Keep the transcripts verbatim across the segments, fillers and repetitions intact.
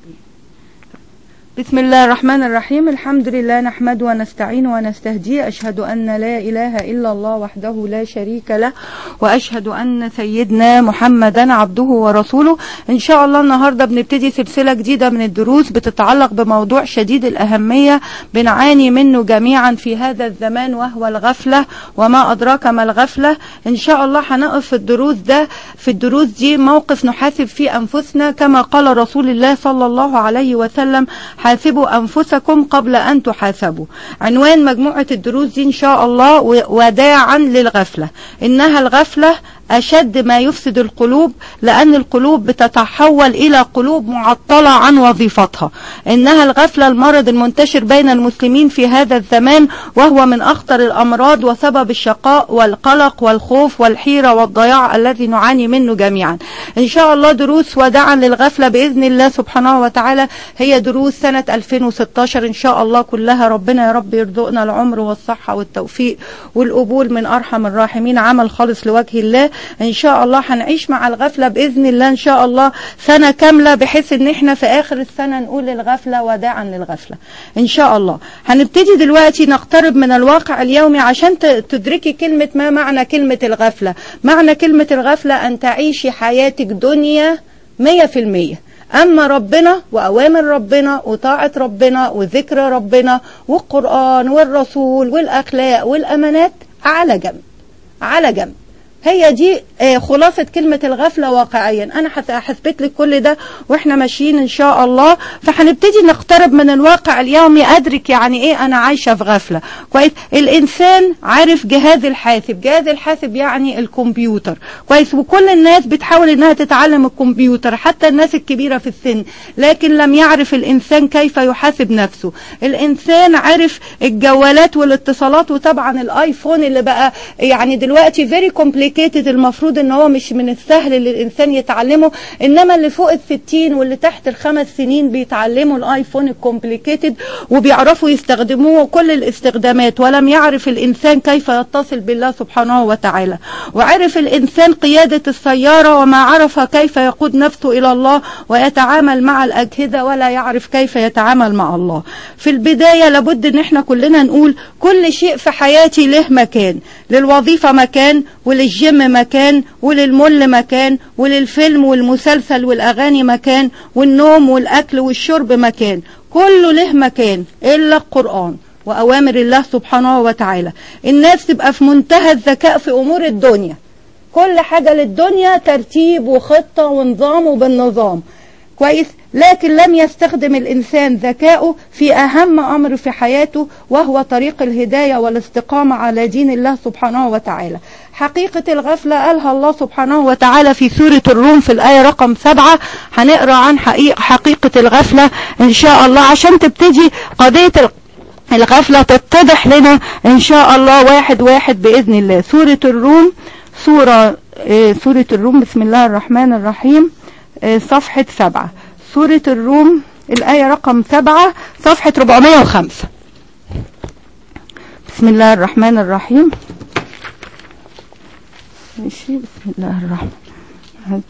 بسم الله الرحمن الرحيم. الحمد لله نحمده ونستعينه ونستهديه. أشهد أن لا إله إلا الله وحده لا شريك له، وأشهد أن سيدنا محمدا عبده ورسوله. إن شاء الله النهاردة بنبتدي سلسلة جديدة من الدروس بتتعلق بموضوع شديد الأهمية بنعاني منه جميعا في هذا الزمان، وهو الغفلة. وما أدراك ما الغفلة. إن شاء الله هنقف في الدروس ده في الدروس دي موقف نحاسب فيه أنفسنا، كما قال رسول الله صلى الله عليه وسلم: حاسبوا أنفسكم قبل أن تحاسبوا. عنوان مجموعة الدروس دي إن شاء الله وداعا للغفلة. إنها الغفلة أشد ما يفسد القلوب، لأن القلوب بتتحول إلى قلوب معطلة عن وظيفتها. إنها الغفلة المرض المنتشر بين المسلمين في هذا الزمان، وهو من أخطر الأمراض وسبب الشقاء والقلق والخوف والحيرة والضياع الذي نعاني منه جميعا. إن شاء الله دروس وداعا للغفلة بإذن الله سبحانه وتعالى هي دروس سنة ألفين وستاشر إن شاء الله كلها. ربنا يا رب يرزقنا العمر والصحة والتوفيق والقبول من أرحم الراحمين، عمل خالص لوجه الله. ان شاء الله هنعيش مع الغفلة باذن الله ان شاء الله سنة كاملة، بحيث ان احنا في اخر السنة نقول الغفلة وداعا للغفلة ان شاء الله. هنبتدي دلوقتي نقترب من الواقع اليومي عشان تدركي كلمة ما معنى كلمة الغفلة. معنى كلمة الغفلة ان تعيشي حياتك دنيا مية في المية، أما ربنا وأوامر ربنا وطاعة ربنا وذكر ربنا والقرآن والرسول والأخلاق والأمانات على جنب على جنب. هي دي خلاصة كلمة الغفلة واقعيا. أنا هثبت لك كل ده وإحنا ماشيين إن شاء الله. فهنبتدي نقترب من الواقع اليومي، أدرك يعني إيه أنا عايشة في غفلة. كويس. الإنسان عارف جهاز الحاسب. جهاز الحاسب يعني الكمبيوتر. كويس. وكل الناس بتحاول إنها تتعلم الكمبيوتر، حتى الناس الكبيرة في السن، لكن لم يعرف الإنسان كيف يحاسب نفسه. الإنسان عارف الجوالات والاتصالات، وطبعا الآيفون اللي بقى يعني دلوقتي very complicated، المفروض ان هو مش من السهل اللي الانسان يتعلمه، انما اللي فوق الستين واللي تحت الخمس سنين بيتعلموا الايفون الكومبليكيتد وبيعرفوا يستخدموه كل الاستخدامات. ولم يعرف الانسان كيف يتصل بالله سبحانه وتعالى. وعرف الانسان قيادة السيارة وما عرف كيف يقود نفسه الى الله ويتعامل مع الاجهزة، ولا يعرف كيف يتعامل مع الله. في البداية لابد ان احنا كلنا نقول كل شيء في حياتي له مكان. للوظيفة مكان، وللجيم مكان، وللمول مكان، وللفيلم والمسلسل والأغاني مكان، والنوم والأكل والشرب مكان. كله له مكان إلا القرآن وأوامر الله سبحانه وتعالى. الناس تبقى في منتهى الذكاء في أمور الدنيا، كل حاجة للدنيا ترتيب وخطة ونظام وبالنظام. كويس. لكن لم يستخدم الإنسان ذكاؤه في أهم أمر في حياته، وهو طريق الهداية والاستقامة على دين الله سبحانه وتعالى. حقيقة الغفلة قالها الله سبحانه وتعالى في سورة الروم في الآية رقم سبعة. هنقرأ عن حقيقة الغفلة إن شاء الله عشان تبتدي قضية الغفلة تتضح لنا إن شاء الله واحد واحد بإذن الله. سورة الروم سورة سورة الروم بسم الله الرحمن الرحيم، صفحة سبعة. سورة الروم الآية رقم سبعة، صفحة أربعمائة وخمسة. بسم الله الرحمن الرحيم. ماشي. بسم الله الرحمن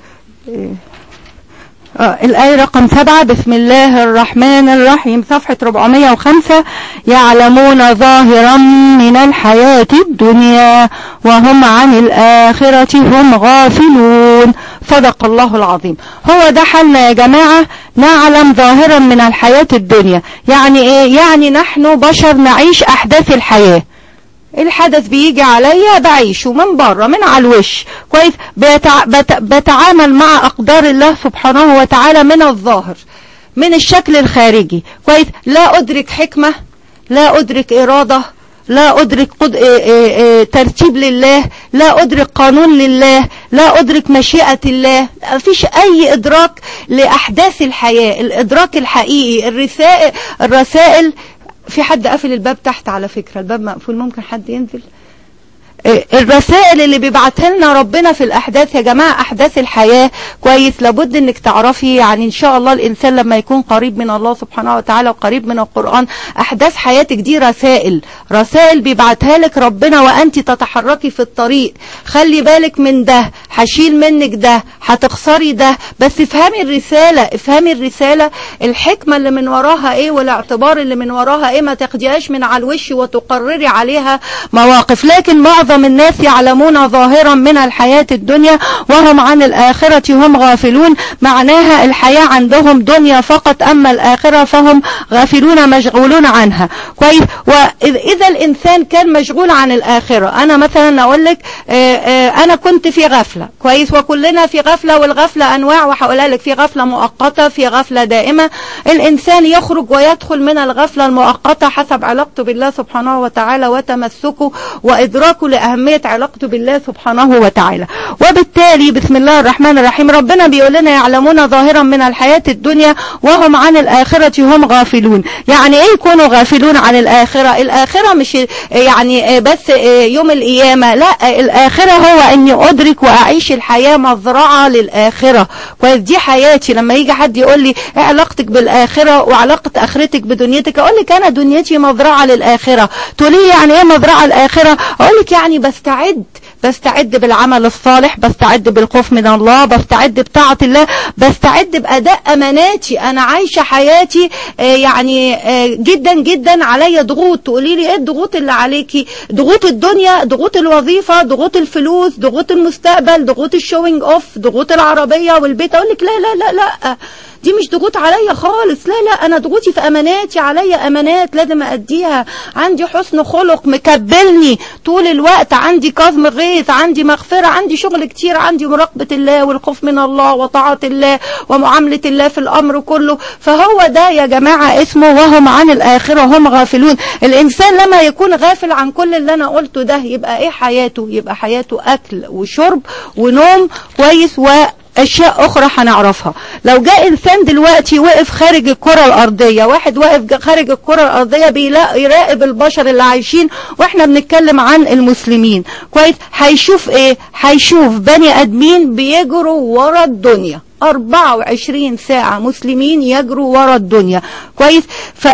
آه الآية رقم سبعة. بسم الله الرحمن الرحيم، صفحة أربعمائة وخمسة. يعلمون ظاهرا من الحياة الدنيا وهم عن الآخرة هم غافلون. صدق الله العظيم. هو ده حالنا يا جماعة، نعلم ظاهرا من الحياة الدنيا. يعني ايه؟ يعني نحن بشر نعيش أحداث الحياة. الحدث بيجي عليا بعيشه من بره من على الوش. كويس. بتع... بت... بتعامل مع أقدار الله سبحانه وتعالى من الظاهر، من الشكل الخارجي. كويس. لا أدرك حكمة، لا أدرك إرادة، لا أدرك قد... اه اه اه ترتيب لله، لا أدرك قانون لله، لا أدرك مشيئة الله. مفيش أي إدراك لأحداث الحياة. الإدراك الحقيقي الرسائل الرسائل في حد قافل الباب تحت على فكرة، الباب مقفول، ممكن حد ينزل. الرسائل اللي بيبعتها لنا ربنا في الاحداث يا جماعه، احداث الحياه كويس لابد انك تعرفي يعني ان شاء الله الانسان لما يكون قريب من الله سبحانه وتعالى وقريب من القران، احداث حياتك دي رسائل رسائل بيبعتها لك ربنا وانت تتحركي في الطريق. خلي بالك من ده، هشيل منك ده، هتخسري ده، بس افهمي الرساله، افهمي الرساله، الحكمه اللي من وراها ايه والاعتبار اللي من وراها ايه، ما تاخديهاش من على الوش وتقرري عليها مواقف. لكن معظم الناس يعلمون ظاهرا من الحياه الدنيا وهم عن الاخره هم غافلون، معناها الحياه عندهم دنيا فقط، اما الاخره فهم غافلون مشغولون عنها. كويس. واذا الانسان كان مشغول عن الاخره، انا مثلا اقول لك انا كنت في غفله، كويس، وكلنا في غفله، والغفله انواع وهقولها لك، في غفله مؤقته، في غفله دائمه. الانسان يخرج ويدخل من الغفله المؤقته حسب علاقته بالله سبحانه وتعالى وتمسكه وادراكه لاهميه علاقته بالله سبحانه وتعالى. وبالتالي بسم الله الرحمن الرحيم ربنا بيقول لنا يعلمون ظاهرا من الحياه الدنيا وهم عن الاخره هم غافلون. يعني ايه يكونوا غافلون عن الاخره؟ الاخره مش يعني بس يوم القيامه، لا، الاخره هو اني ادرك واعيش الحياه مزرعه للاخره. كويس، دي حياتي. لما يجي حد يقول لي ايه علاقتك بالاخره وعلاقه اخرتك بدنيتك، اقول لك انا دنيتي مزرعه للاخره. تقولي يعني ايه مزرعه الاخره؟ اقول لك يعني بستعد بستعد بالعمل الصالح، بستعد بالخوف من الله، بستعد بطاعة الله، بستعد بأداء أماناتي. أنا عايشة حياتي آه يعني آه جدا جدا عليا ضغوط. تقولي لي إيه الضغوط اللي عليكي؟ ضغوط الدنيا، ضغوط الوظيفة، ضغوط الفلوس، ضغوط المستقبل، ضغوط الشوينج أوف، ضغوط العربية والبيت. أقول لك لا لا لا لا، دي مش ضغوط عليا خالص. لا لا، انا ضغوطي في اماناتي، عليا امانات لازم اديها، عندي حسن خلق مكبلني طول الوقت، عندي كظم غيظ، عندي مغفرة، عندي شغل كتير، عندي مراقبة الله والخوف من الله وطاعة الله ومعاملة الله في الامر كله. فهو ده يا جماعة اسمه وهم عن الاخرة هم غافلون. الانسان لما يكون غافل عن كل اللي انا قلته ده يبقى ايه حياته؟ يبقى حياته اكل وشرب ونوم، كويس، و اشياء اخرى هنعرفها. لو جاء انسان دلوقتي وقف خارج الكرة الارضية، واحد واقف خارج الكرة الارضية بيراقب البشر اللي عايشين واحنا بنتكلم عن المسلمين، كويس، هيشوف ايه؟ هيشوف بني ادمين بيجروا ورا الدنيا أربعة وعشرين ساعة، مسلمين يجروا ورا الدنيا، كويس،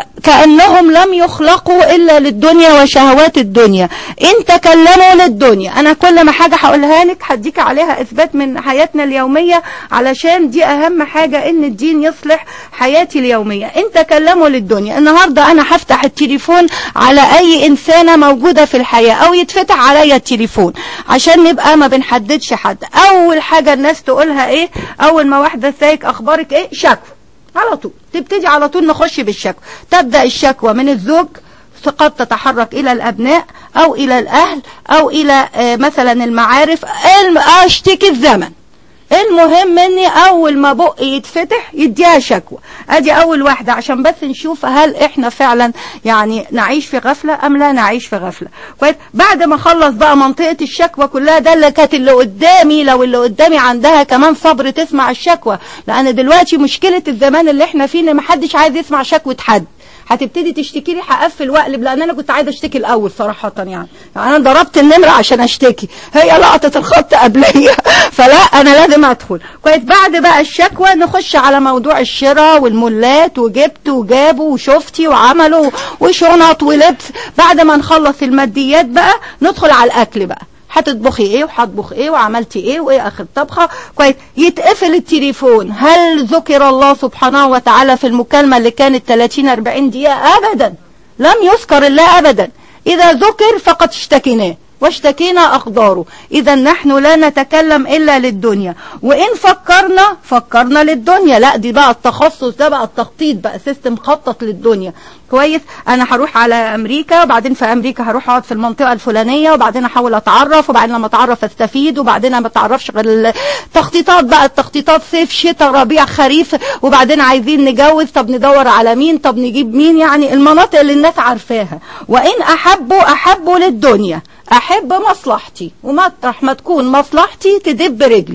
فكأنهم لم يخلقوا إلا للدنيا وشهوات الدنيا. إن تكلموا للدنيا، أنا كل ما حاجة هقولها لك هديك عليها إثبات من حياتنا اليومية، علشان دي أهم حاجة، إن الدين يصلح حياتي اليومية. إن تكلموا للدنيا، النهاردة أنا هفتح التليفون على أي إنسانة موجودة في الحياة، أو يتفتح عليا التليفون عشان نبقى ما بنحددش حد. أول حاجة الناس تقولها إيه؟ أول ما واحدة ازيك اخبارك ايه؟ شكوى على طول، تبتدي على طول نخش بالشكوى. تبدأ الشكوى من الزوج، قد تتحرك الى الابناء او الى الاهل او الى آه مثلا المعارف، اشتكي الزمن. المهم اني اول ما بقي يتفتح يديها شكوى. ادي اول واحدة عشان بس نشوف هل احنا فعلا يعني نعيش في غفلة ام لا نعيش في غفلة. كويس. بعد ما خلص بقى منطقة الشكوى كلها، ده اللي كانت اللي قدامي، لو اللي قدامي عندها كمان صبر تسمع الشكوى، لان دلوقتي مشكلة الزمان اللي احنا فيه ان محدش عايز يسمع شكوى حد. هتبتدي تشتكي لي هقفل واقلب، لان انا كنت عايزه اشتكي الاول صراحه يعني. يعني انا ضربت النمره عشان اشتكي، هي لقطت الخط قبليه فلا انا لازم ادخل. كويس. بعد بقى الشكوى نخش على موضوع الشراء والمولات، وجبت وجابوا وشفتي وعملوا وشنط ولبس. بعد ما نخلص الماديات بقى ندخل على الاكل بقى، هتطبخي ايه وهطبخ ايه وعملتي ايه وايه اخر طبخه. كويس. يتقفل التليفون، هل ذكر الله سبحانه وتعالى في المكالمه اللي كانت ثلاثين أربعين دقيقه؟ ابدا، لم يذكر الله ابدا. اذا ذكر فقد اشتكيناه واشتكينا أقداره. إذا نحن لا نتكلم إلا للدنيا، وإن فكرنا فكرنا للدنيا. لا، دي بقى التخصص، ده بقى التخطيط، بقى سيستم خطط للدنيا. كويس. أنا هروح على أمريكا، وبعدين في أمريكا هروح أقعد في المنطقة الفلانية، وبعدين أحاول أتعرف، وبعدين لما أتعرف أستفيد، وبعدين ما أتعرفش غير التخطيطات بقى، التخطيطات صيف شتاء ربيع خريف، وبعدين عايزين نجوز، طب ندور على مين، طب نجيب مين، يعني المناطق اللي الناس عارفاها. وإن أحبوا أحبوا للدنيا، احب مصلحتي، ومطرح ما تكون مصلحتي تدب رجلي.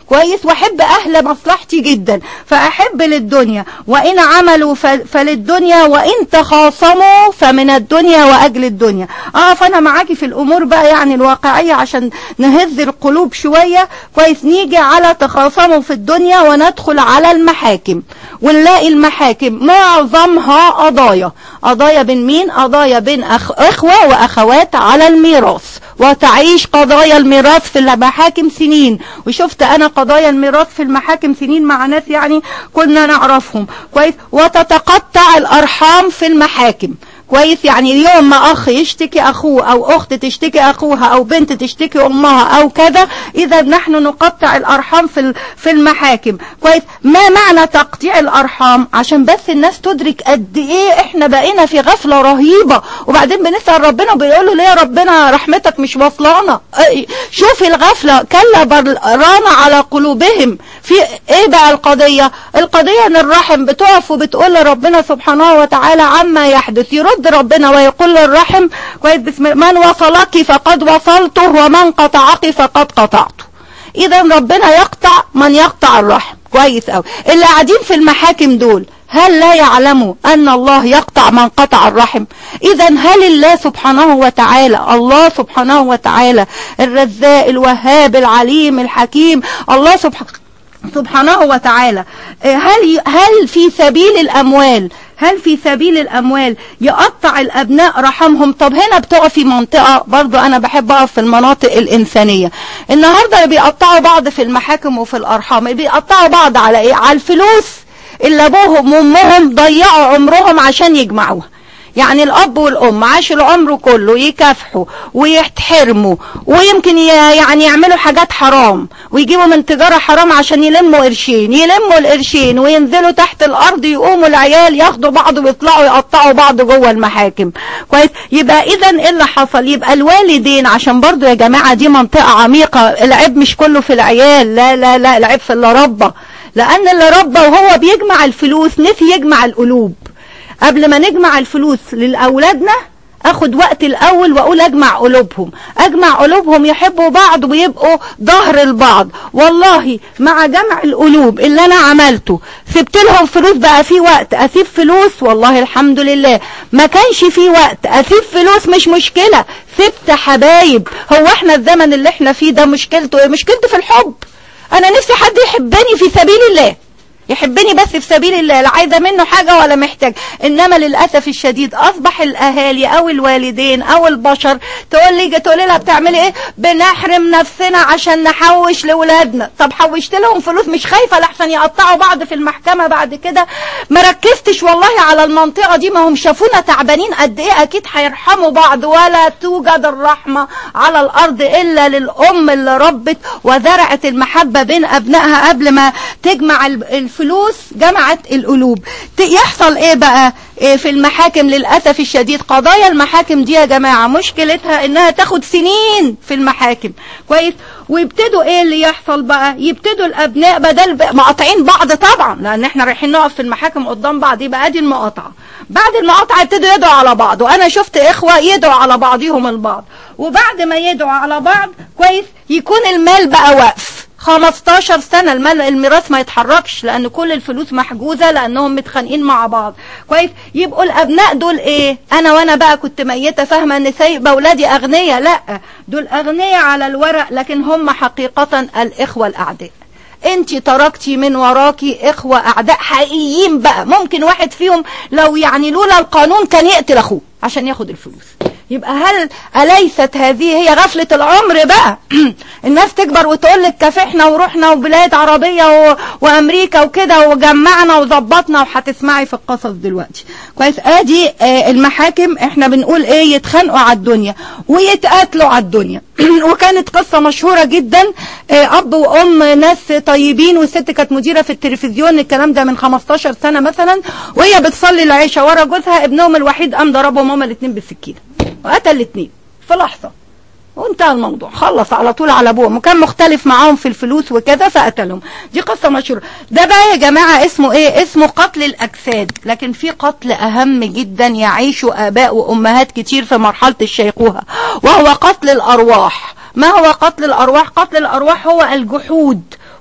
كويس، واحب اهل مصلحتي جدا، فاحب للدنيا، وان عملوا فللدنيا، وان تخاصموا فمن الدنيا واجل الدنيا. اه فانا معاكي في الامور بقى يعني الواقعيه عشان نهز القلوب شويه. كويس، نيجي على تخاصموا في الدنيا وندخل على المحاكم، ونلاقي المحاكم معظمها قضايا قضايا بين مين؟ قضايا بين أخ... اخوه واخوات على الميراث، وتعيش قضايا الميراث في المحاكم سنين. وشفت انا قضايا الميراث في المحاكم سنين مع ناس يعني كنا نعرفهم كويس. وتتقطع الارحام في المحاكم كويس، يعني اليوم ما اخ يشتكي اخوه او اخت تشتكي اخوها او بنت تشتكي امها او كذا، اذا نحن نقطع الارحام في في المحاكم كويس. ما معنى تقطيع الارحام؟ عشان بس الناس تدرك قد ايه احنا بقينا في غفله رهيبه، وبعدين بنسال ربنا وبيقول له ليه يا ربنا رحمتك مش واصلانا؟ شوفي الغفله، كلا بران على قلوبهم. في ايه بقى القضيه؟ القضيه ان الرحم بتقف وبتقول لربنا سبحانه وتعالى عما يحدث، يرد ربنا ويقول للرحم كويس بسم من وصلك فقد وصلته ومن قطعك فقد قطعته. اذا ربنا يقطع من يقطع الرحم كويس قوي. اللي قاعدين في المحاكم دول هل لا يعلموا ان الله يقطع من قطع الرحم؟ اذا هل الله سبحانه وتعالى الله سبحانه وتعالى الرزاق الوهاب العليم الحكيم الله سبحانه سبحانه وتعالى هل هل في سبيل الاموال هل في سبيل الاموال يقطع الابناء رحمهم؟ طب هنا بتقف في منطقه برضو انا بحب اقف في المناطق الانسانيه. النهارده بيقطعوا بعض في المحاكم وفي الارحام، بيقطعوا بعض على ايه؟ على الفلوس اللي ابوهم وامهم ضيعوا عمرهم عشان يجمعوها. يعني الاب والام عاشوا العمر كله يكافحوا ويتحرموا، ويمكن يعني يعملوا حاجات حرام ويجيبوا من تجارة حرام عشان يلموا قرشين، يلموا القرشين وينزلوا تحت الارض، يقوموا العيال ياخدوا بعض ويطلعوا يقطعوا بعض جوه المحاكم كويس. يبقى اذا ايه اللي حصل؟ يبقى الوالدين، عشان برضو يا جماعة دي منطقة عميقة، العيب مش كله في العيال، لا لا لا العيب في اللي ربى، لان اللي ربى وهو بيجمع الفلوس نسي يجمع القلوب. قبل ما نجمع الفلوس للأولادنا اخد وقت الاول واقول اجمع قلوبهم، اجمع قلوبهم يحبوا بعض ويبقوا ظهر البعض. والله مع جمع القلوب اللي انا عملته سبت لهم فلوس، بقى في وقت اسيب فلوس والله الحمد لله، ما كانش في وقت اسيب فلوس مش مشكلة، سبت حبايب. هو احنا الزمن اللي احنا فيه ده مشكلته مشكلته في الحب. انا نفسي حد يحبني في سبيل الله، يحبني بس في سبيل الله، لا عايزه منه حاجه ولا محتاج. انما للاسف الشديد اصبح الاهالي او الوالدين او البشر تقول لي تقول لها بتعملي ايه؟ بنحرم نفسنا عشان نحوش لاولادنا. طب حوشت لهم فلوس مش خايفه لحسن يقطعوا بعض في المحكمه بعد كده؟ ما ركزتش والله على المنطقه دي، ما هم شافونا تعبانين قد ايه، اكيد هيرحموا بعض. ولا توجد الرحمه على الارض الا للام اللي ربت وزرعت المحبه بين ابنائها قبل ما تجمع الفلوس جمعت القلوب. يحصل ايه بقى إيه في المحاكم؟ للأسف الشديد قضايا المحاكم دي يا جماعة مشكلتها انها تاخد سنين في المحاكم كويس. ويبتدوا ايه اللي يحصل بقى؟ يبتدوا الابناء بدل مقاطعين بعض طبعا، لان احنا رايحين نقف في المحاكم قدام بعض، يبقى ادي المقاطعة. بعد المقاطعة يبتدوا يدعوا على بعض، وانا شفت اخوة يدعوا على بعضهم البعض، وبعد ما يدعوا على بعض كويس يكون المال بقى واقف خمستاشر سنة، المال الميراث ما يتحركش لان كل الفلوس محجوزة لانهم متخانقين مع بعض كويس. يبقوا الابناء دول ايه؟ انا وانا بقى كنت ميتة فاهمة ان سايبة اولادي اغنية، لا دول اغنية على الورق لكن هم حقيقة الاخوة الاعداء. انت تركتي من وراكي اخوة اعداء حقيقيين بقى، ممكن واحد فيهم لو يعني لولا القانون كان يقتل اخوه عشان ياخد الفلوس. يبقى هل أليست هذه هي غفلة العمر بقى؟ الناس تكبر وتقول لك كافحنا ورحنا وبلاد عربية و... وامريكا وكده وجمعنا وظبطنا، وهتسمعي في القصص دلوقتي كويس. ادي آه المحاكم احنا بنقول ايه؟ يتخانقوا على الدنيا ويتقاتلوا على الدنيا. وكانت قصة مشهورة جدا، آه اب وام ناس طيبين، والست كانت مديرة في التلفزيون، الكلام ده من خمستاشر سنة مثلا، وهي بتصلي العشاء ورا جوزها، ابنهم الوحيد قام ضربهم هما الاثنين بالسكينة وقتل الاثنين في لحظة وانتهى الموضوع، خلص على طول على ابوهم، وكان مختلف معاهم في الفلوس وكذا فقتلهم. دي قصة مشهورة. ده بقى يا جماعة اسمه ايه؟ اسمه قتل الاجساد. لكن في قتل اهم جدا يعيشه اباء وامهات كتير في مرحلة الشيخوخة، وهو قتل الارواح. ما هو قتل الارواح؟ قتل الارواح هو الجحود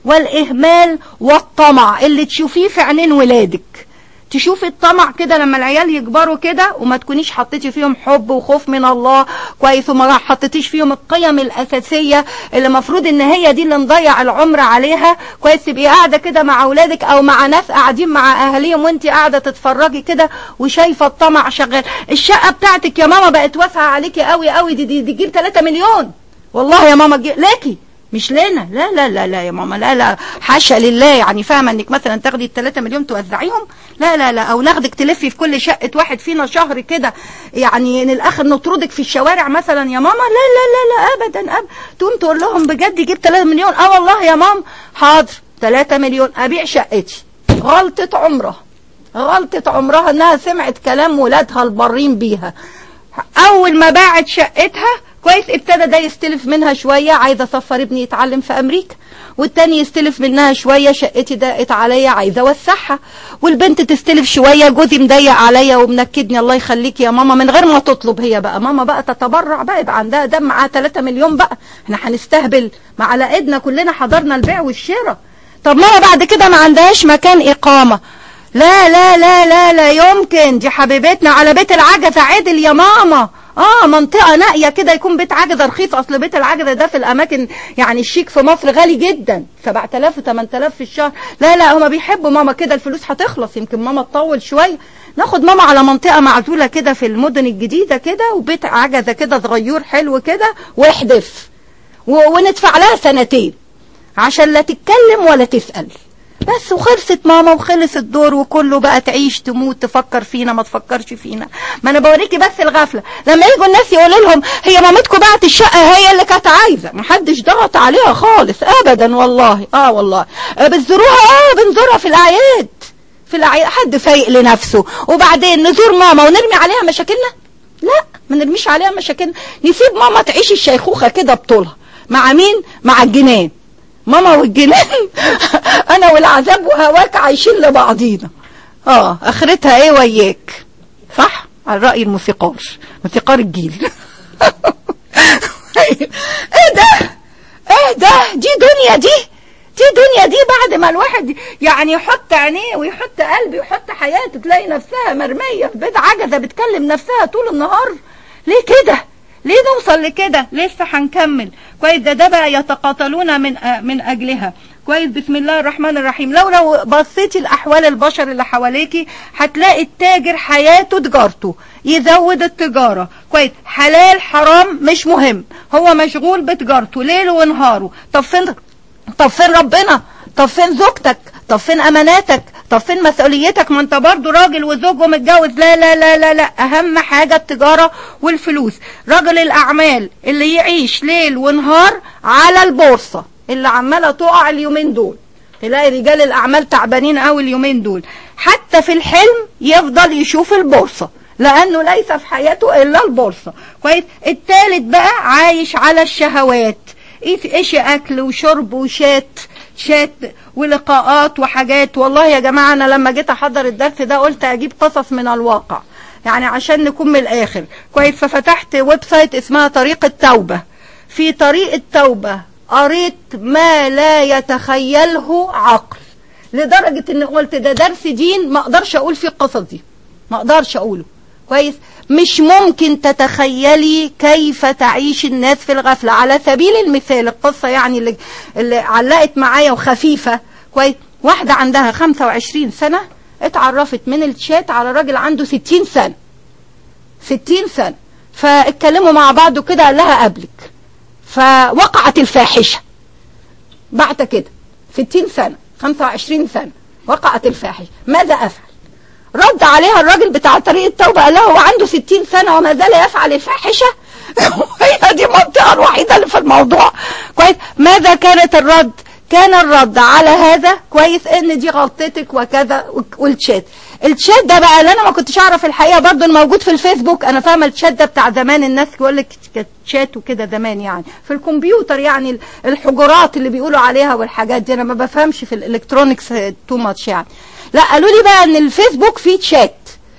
والاهمال والطمع اللي تشوفيه في عينين ولادك. تشوفي الطمع كده لما العيال يكبروا كده وما تكونيش حطيتي فيهم حب وخوف من الله كويس، وما حطيتيش فيهم القيم الاساسيه اللي المفروض ان هي دي اللي نضيع العمر عليها كويس. تبقي قاعده كده مع اولادك او مع ناس قاعدين مع اهاليهم وانت قاعده تتفرجي كده وشايفه الطمع شغال. الشقه بتاعتك يا ماما بقت واسعه عليكي قوي قوي، دي دي, دي تجيب ثلاثة مليون والله يا ماما، ليكي مش لنا. لا لا لا لا يا ماما، لا لا حاشا لله. يعني فاهمه انك مثلا تاخدي الثلاثة مليون توزعيهم؟ لا لا لا. او ناخدك تلفي في كل شقه واحد فينا شهر كده، يعني الاخر نطردك في الشوارع مثلا يا ماما؟ لا لا لا لا ابدا ابدا. تقوم تقول لهم بجد جيب ثلاثة مليون؟ اه والله يا ماما حاضر ثلاثة مليون ابيع شقتي. غلطه عمرها، غلطه عمرها انها سمعت كلام ولادها البارين بيها. اول ما باعت شقتها كويس ابتدى ده يستلف منها شوية، عايزة اصفر ابني يتعلم في امريكا، والتاني يستلف منها شوية، شقتي ضاقت عليا عايزة اوسعها، والبنت تستلف شوية، جوزي مضيق عليا ومنكدني الله يخليكي يا ماما، من غير ما تطلب هي بقى ماما بقى تتبرع بقى، يبقى عندها دم معاها ثلاثة مليون بقى. احنا هنستهبل؟ ما على ايدنا كلنا حضرنا البيع والشراء. طب ماما بعد كده ما عندهاش مكان اقامة؟ لا لا لا لا لا يمكن، دي حبيبتنا على بيت العجزة عدل يا ماما. اه منطقة نائية كده يكون بيت عجزة رخيص، اصل بيت العجزة ده في الاماكن يعني الشيك في مصر غالي جدا، سبعة آلاف وثمانية آلاف في الشهر. لا لا هما بيحبوا ماما كده، الفلوس هتخلص يمكن ماما تطول شوية، ناخد ماما على منطقة معزولة كده في المدن الجديدة كده، وبيت عجزة كده صغير حلو كده واحدف، وندفع لها سنتين عشان لا تتكلم ولا تسأل بس، وخلصت ماما وخلص الدور، وكله بقى تعيش تموت تفكر فينا ما تفكرش فينا. ما انا بوريكي بس الغفله، لما يجوا الناس يقولوا لهم هي مامتكم بعت الشقه هي اللي كانت عايزه، ما حدش ضغط عليها خالص ابدا والله. اه والله بتزوروها؟ اه بنزورها في الاعياد، في الاعياد حد فايق لنفسه. وبعدين نزور ماما ونرمي عليها مشاكلنا؟ لا ما نرميش عليها مشاكلنا، نسيب ماما تعيش الشيخوخه كده بطولها. مع مين؟ مع الجنان. ماما والجنان انا والعذاب وهواك عايشين لبعضينا. اه اخرتها ايه وياك؟ صح على رأي الموسيقار، موسيقار الجيل. ايه ده ايه ده؟ دي دنيا، دي دي دنيا دي بعد ما الواحد يعني يحط عينيه ويحط قلبه ويحط حياته، تلاقي نفسها مرمية في بيت عجزة بتكلم نفسها طول النهار. ليه كده؟ ليه نوصل لكده؟ لسه هنكمل كويس. ده ده بقى يتقاتلون من من اجلها كويس. بسم الله الرحمن الرحيم. لو لو بصيتي لاحوال البشر اللي حواليكي هتلاقي التاجر حياته تجارته، يزود التجاره كويس، حلال حرام مش مهم، هو مشغول بتجارته ليل ونهاره. طب فين طب فين ربنا؟ طب فين زوجتك؟ طب فين اماناتك؟ طب فين مسؤوليتك؟ ما انت برضو راجل وزوج ومتجوز. لا لا لا لا لا، اهم حاجة التجارة والفلوس. رجل الاعمال اللي يعيش ليل ونهار على البورصة اللي عمالة تقع اليومين دول، تلاقي رجال الاعمال تعبانين قوي اليومين دول، حتى في الحلم يفضل يشوف البورصة لانه ليس في حياته الا البورصة كويس. التالت بقى عايش على الشهوات، ايش اكل وشرب وشات شات ولقاءات وحاجات. والله يا جماعة انا لما جيت احضر الدرس ده قلت اجيب قصص من الواقع يعني عشان نكون من الاخر كويس. ففتحت ويب سايت اسمها طريق التوبة. في طريق التوبة قريت ما لا يتخيله عقل، لدرجة ان قلت ده درس دين ما اقدرش اقول فيه القصص دي، ما اقدرش اقوله كويس. مش ممكن تتخيلي كيف تعيش الناس في الغفلة. على سبيل المثال القصة يعني اللي, اللي علقت معايا وخفيفة كويس. واحدة عندها خمسة وعشرين سنة اتعرفت من الشات على راجل عنده ستين سنة، ستين سنة، فاتكلموا مع بعض وكده، قال لها قبلك، فوقعت الفاحشة بعد كده. ستين سنة خمسة وعشرين سنة وقعت الفاحشة، ماذا أفعل؟ رد عليها الراجل بتاع طريق التوبة قال له هو عنده ستين سنة وما زال يفعل الفاحشة؟ هي دي المنطقة الوحيدة اللي في الموضوع كويس. ماذا كانت الرد؟ كان الرد على هذا كويس ان دي غلطتك وكذا. والتشات التشات ده بقى اللي انا ما كنتش اعرف الحقيقة برضو الموجود في الفيسبوك. انا فاهمة التشات ده بتاع زمان، الناس يقول لك تشات وكده زمان يعني في الكمبيوتر، يعني الحجرات اللي بيقولوا عليها والحاجات دي. انا ما بفهمش في الالكترونيكس تو ماتش يعني. لا قالوا لي بقى ان الفيسبوك فيه تشات،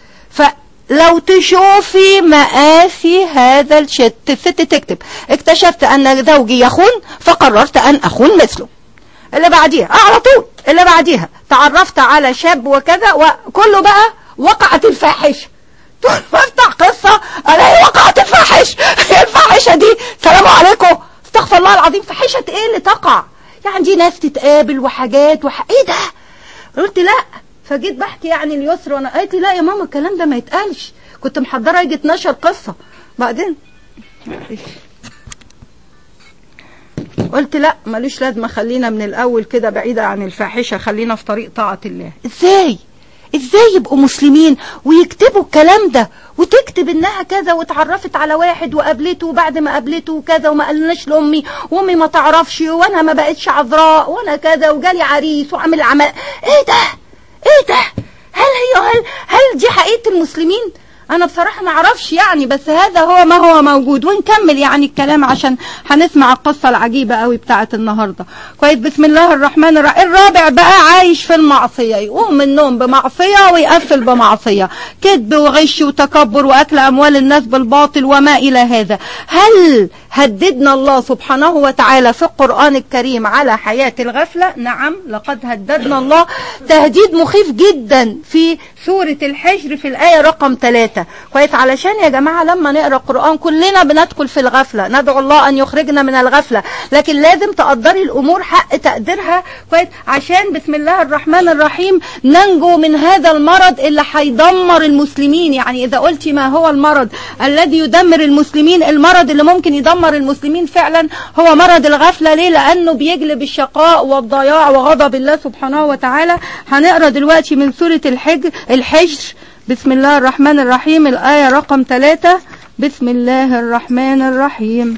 فلو تشوفي مآسي هذا الشات. الست تكتب اكتشفت ان زوجي يخون فقررت ان اخون مثله. اللي بعديها على طول اللي بعديها تعرفت على شاب وكذا، وكله بقى وقعت الفاحشه. طول ما افتح قصه الاقي وقعت الفاحشه. الفاحشه دي سلام عليكم، استغفر الله العظيم، فاحشه ايه اللي تقع؟ يعني دي ناس تتقابل وحاجات وح... ايه ده؟ قلت لا، فجيت بحكي يعني اليسر وانا قالت لي لا يا ماما الكلام ده ما يتقالش، كنت محضره يجي اتناشر قصه. بعدين قلت لا ملوش لازمه، خلينا من الاول كده بعيده عن الفاحشه، خلينا في طريق طاعه الله. ازاي ازاي يبقوا مسلمين ويكتبوا الكلام ده، وتكتب انها كذا واتعرفت على واحد وقابلته وبعد ما قابلته وكذا وما قالناش لامي وامي ما تعرفش وانا ما بقتش عذراء وانا كذا وجالي عريس وعمل عمل. ايه ده ايه ده؟ هل هي هل هل دي حقيقة المسلمين؟ انا بصراحة ما اعرفش يعني، بس هذا هو ما هو موجود. ونكمل يعني الكلام عشان هنسمع القصة العجيبة قوي بتاعة النهاردة. كويس. بسم الله الرحمن الرحيم. الرابع بقى عايش في المعصية، يقوم من النوم بمعصية ويقفل بمعصية، كذب وغش وتكبر واكل اموال الناس بالباطل وما الى هذا. هل هددنا الله سبحانه وتعالى في القرآن الكريم على حياة الغفلة؟ نعم، لقد هددنا الله تهديد مخيف جدا في سورة الحجر في الآية رقم ثلاثة. كويس. علشان يا جماعة لما نقرأ القرآن كلنا بندخل في الغفلة، ندعو الله أن يخرجنا من الغفلة، لكن لازم تقدري الأمور حق تقديرها. كويس. عشان بسم الله الرحمن الرحيم ننجو من هذا المرض اللي هيدمر المسلمين. يعني إذا قلتي ما هو المرض الذي يدمر المسلمين، المرض اللي ممكن يدمر المسلمين فعلا هو مرض الغفلة. ليه؟ لأنه بيجلب الشقاء والضياع وغضب الله سبحانه وتعالى. هنقرأ دلوقتي من سورة الحجر الحجر بسم الله الرحمن الرحيم الآية رقم ثلاثة. بسم الله الرحمن الرحيم.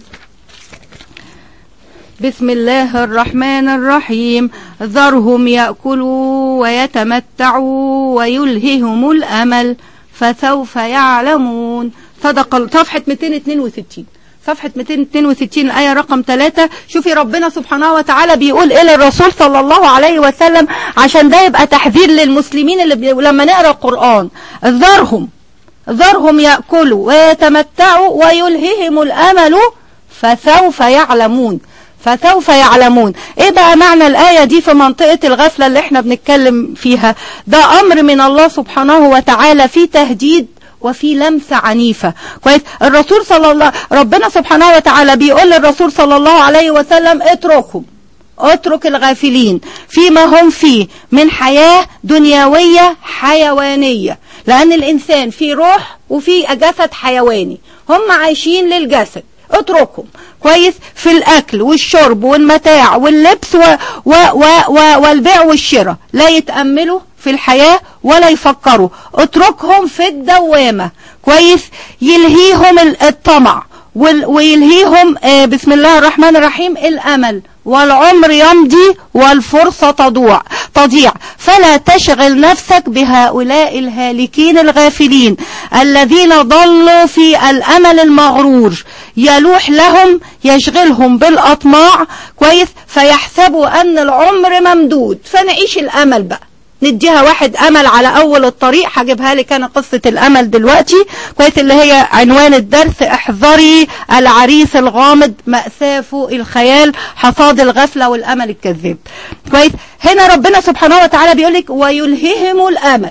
بسم الله الرحمن الرحيم. ذرهم يأكلوا ويتمتعوا ويلههم الأمل فسوف يعلمون. صدق. صفحة مئتين واثنين وستين، صفحة مئتين واثنين وستين الآية رقم ثلاثة. شوفي ربنا سبحانه وتعالى بيقول إيه للرسول صلى الله عليه وسلم عشان ده يبقى تحذير للمسلمين اللي بي... لما نقرأ القرآن. ذرهم ذرهم يأكلوا ويتمتعوا ويلههم الأمل فسوف يعلمون. فسوف يعلمون. ايه بقى معنى الآية دي في منطقة الغفلة اللي احنا بنتكلم فيها؟ ده أمر من الله سبحانه وتعالى في تهديد وفي لمسة عنيفة. كويس. الرسول صلى الله ربنا سبحانه وتعالى بيقول للرسول صلى الله عليه وسلم اتركهم، اترك الغافلين فيما هم فيه من حياة دنيوية حيوانية، لأن الإنسان في روح وفي جسد حيواني، هم عايشين للجسد، اتركهم. كويس. في الأكل والشرب والمتاع واللبس و و و و والبيع والشراء لا يتأملوا في الحياة ولا يفكروا، اتركهم في الدوامة. كويس. يلهيهم الطمع ويلهيهم آه بسم الله الرحمن الرحيم الأمل، والعمر يمضي والفرصة تضيع تضيع فلا تشغل نفسك بهؤلاء الهالكين الغافلين الذين ضلوا في الأمل المغرور، يلوح لهم يشغلهم بالأطماع. كويس. فيحسبوا أن العمر ممدود، فنعيش الأمل بقى، نديها واحد أمل على أول الطريق. هجيبها لك أنا قصة الأمل دلوقتي. كويس. اللي هي عنوان الدرس: احذري العريس الغامض، مأساة الخيال، حصاد الغفلة والأمل الكذاب. كويس. هنا ربنا سبحانه وتعالى بيقولك ويلههم الأمل،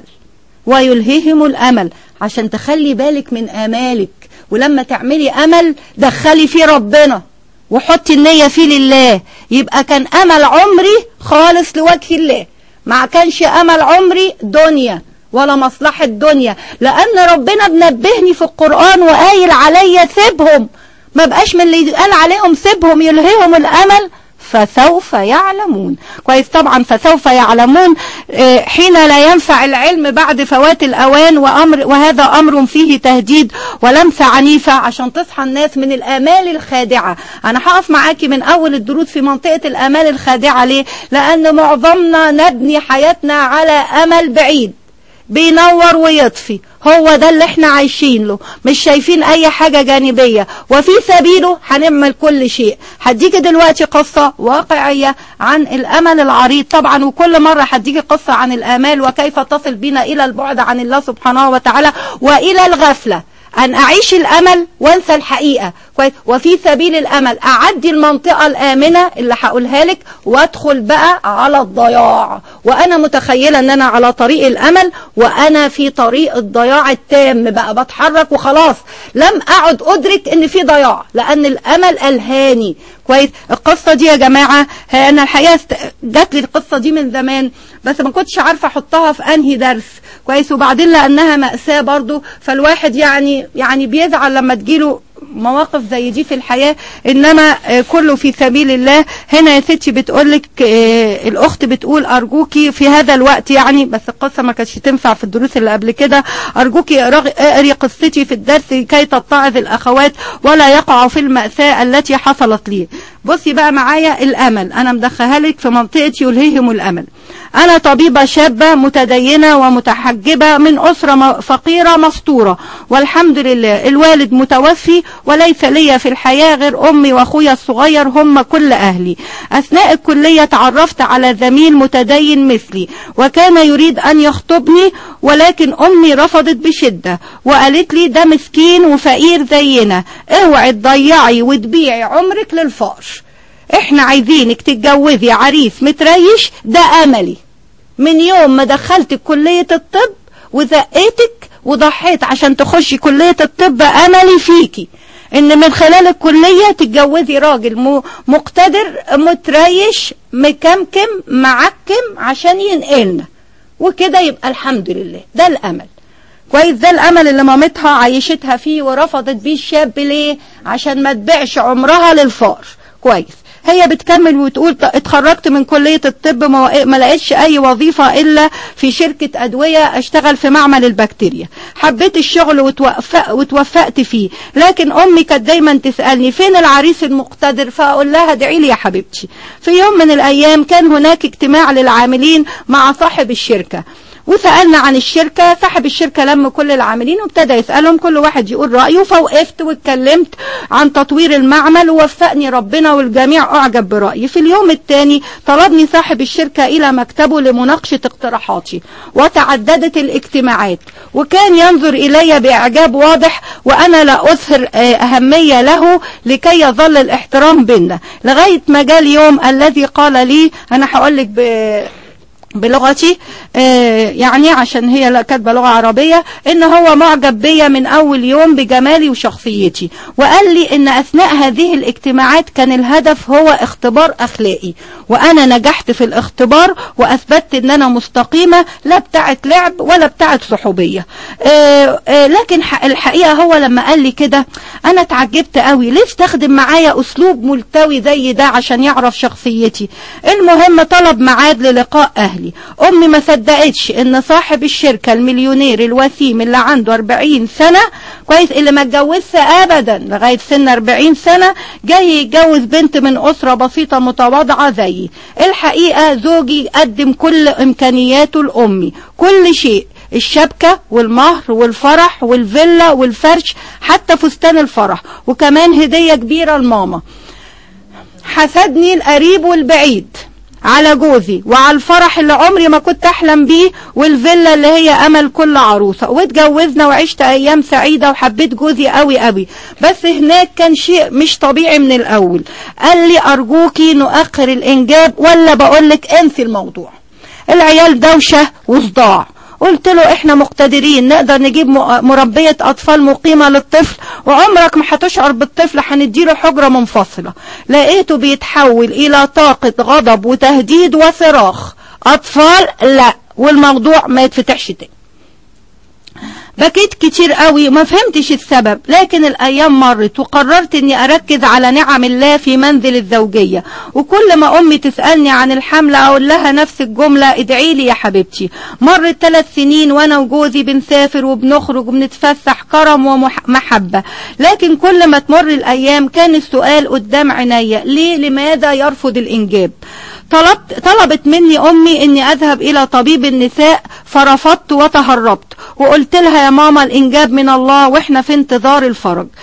ويلههم الأمل عشان تخلي بالك من آمالك، ولما تعملي أمل دخلي فيه ربنا وحطي النية فيه لله، يبقى كان أمل عمري خالص لوجه الله، ما كانش أمل عمري دنيا ولا مصلحة دنيا، لأن ربنا بنبهني في القرآن وقايل عليا سيبهم، ما بقاش من اللي قال عليهم سيبهم، يلهيهم الأمل فسوف يعلمون. كويس. طبعا فسوف يعلمون حين لا ينفع العلم بعد فوات الأوان، وأمر وهذا أمر فيه تهديد ولمسة عنيفة عشان تصحى الناس من الآمال الخادعة. أنا هقف معاكي من أول الدروس في منطقة الآمال الخادعة. ليه؟ لأن معظمنا نبني حياتنا على أمل بعيد بينور ويطفي، هو ده اللي احنا عايشين له، مش شايفين اي حاجة جانبية، وفي سبيله هنعمل كل شيء. هديكي دلوقتي قصة واقعية عن الامل العريض طبعا، وكل مرة هديكي قصة عن الامال وكيف تصل بنا الى البعد عن الله سبحانه وتعالى والى الغفلة، ان اعيش الامل وانسى الحقيقة. كويس. وفي سبيل الامل اعدي المنطقه الامنه اللي هقولها لك وادخل بقى على الضياع، وانا متخيله ان انا على طريق الامل وانا في طريق الضياع التام بقى، بتحرك وخلاص لم اعد ادرك ان في ضياع لان الامل الهاني. كويس. القصه دي يا جماعه انا الحقيقه جات لي القصه دي من زمان بس ما كنتش عارفه احطها في انهي درس. كويس. وبعدين لانها مأساة برضو فالواحد يعني يعني بيزعل لما تجيله مواقف زي دي في الحياة، انما كله في سبيل الله. هنا يا ستي بتقولك الاخت بتقول ارجوكي في هذا الوقت يعني، بس القصة ما كانتش تنفع في الدروس اللي قبل كده، ارجوكي اقري قصتي في الدرس كي تتعظ الاخوات ولا يقعوا في المأساة التي حصلت لي. بصي بقى معايا الامل، انا مدخلها لك في منطقة يلهيهم الامل. أنا طبيبة شابة متدينة ومتحجبة من أسرة فقيرة مستورة والحمد لله. الوالد متوفي وليس لي في الحياة غير أمي وأخويا الصغير هم كل أهلي. أثناء الكلية تعرفت على زميل متدين مثلي وكان يريد أن يخطبني، ولكن أمي رفضت بشدة وقالت لي ده مسكين وفقير زينا، اوعي تضيعي وتبيعي عمرك للفقر، احنا عايزينك تتجوزي عريس متريش، ده املي. من يوم ما دخلت كلية الطب وزقيتك وضحيت عشان تخشي كلية الطب املي فيكي ان من خلال الكلية تتجوزي راجل مقتدر متريش مكمكم معكم عشان ينقلنا وكده يبقى الحمد لله. ده الامل. كويس. ده الامل اللي مامتها عايشتها فيه ورفضت بيه الشاب. ليه؟ عشان ما تبيعش عمرها للفقر. كويس. هي بتكمل وتقول اتخرجت من كلية الطب ما لقيتش اي وظيفة الا في شركة ادوية اشتغل في معمل البكتيريا. حبيت الشغل وتوفق وتوفقت فيه، لكن امي كانت دايما تسألني فين العريس المقتدر، فاقول لها ادعي لي يا حبيبتي. في يوم من الايام كان هناك اجتماع للعاملين مع صاحب الشركة وسألنا عن الشركة. صاحب الشركة لم كل العاملين وابتدى يسألهم كل واحد يقول رأيه، فوقفت واتكلمت عن تطوير المعمل ووفقني ربنا والجميع أعجب برأيي. في اليوم الثاني طلبني صاحب الشركة إلى مكتبه لمناقشة اقتراحاتي وتعددت الاجتماعات وكان ينظر إلي بإعجاب واضح وأنا لا أظهر أهمية له لكي يظل الاحترام بيننا، لغاية ما جاء اليوم الذي قال لي، أنا هقولك ب بلغتي آه يعني عشان هي كاتبه لغه عربيه، ان هو معجب بيا من اول يوم بجمالي وشخصيتي، وقال لي ان اثناء هذه الاجتماعات كان الهدف هو اختبار اخلاقي، وانا نجحت في الاختبار واثبتت ان انا مستقيمه لا بتاعت لعب ولا بتاعت صحوبيه. آه آه لكن الحقيقه هو لما قال لي كده انا اتعجبت قوي، ليه استخدم معايا اسلوب ملتوي زي ده عشان يعرف شخصيتي؟ المهم طلب ميعاد للقاء اهلي. امي ما صدقتش ان صاحب الشركه المليونير الوسيم اللي عنده أربعين سنه، كويس، اللي ما اتجوزش ابدا لغايه سن أربعين سنه، جاي يتجوز بنت من اسره بسيطه متواضعه زيي. الحقيقه زوجي قدم كل امكانياته لامي، كل شيء، الشبكة والمهر والفرح والفيلا والفرش حتى فستان الفرح، وكمان هدية كبيرة لماما. حسدني القريب والبعيد على جوزي وعلى الفرح اللي عمري ما كنت احلم بيه والفيلا اللي هي امل كل عروسه، واتجوزنا وعشت ايام سعيده وحبيت جوزي قوي قوي. بس هناك كان شيء مش طبيعي من الاول، قال لي ارجوكي نؤخر الانجاب ولا بقولك انسي الموضوع، العيال دوشه وصداع. قلت له احنا مقتدرين نقدر نجيب مربية اطفال مقيمة للطفل، وعمرك ما هتشعر بالطفل، هنديله حجرة منفصلة. لقيته بيتحول الى طاقة غضب وتهديد وصراخ، اطفال لا، والموضوع ما يتفتحش تاني. بكيت كتير قوي وما فهمتش السبب، لكن الايام مرت وقررت اني اركز على نعم الله في منزل الزوجية، وكل ما امي تسألني عن الحملة اقول لها نفس الجملة، ادعي لي يا حبيبتي. مرت ثلاث سنين وانا وجوزي بنسافر وبنخرج وبنتفسح، كرم ومحبة، لكن كل ما تمر الايام كان السؤال قدام عينيا، ليه لماذا يرفض الانجاب؟ طلبت طلبت مني امي اني اذهب الى طبيب النساء، فرفضت وتهربت وقلت لها يا ماما الانجاب من الله واحنا في انتظار الفرج.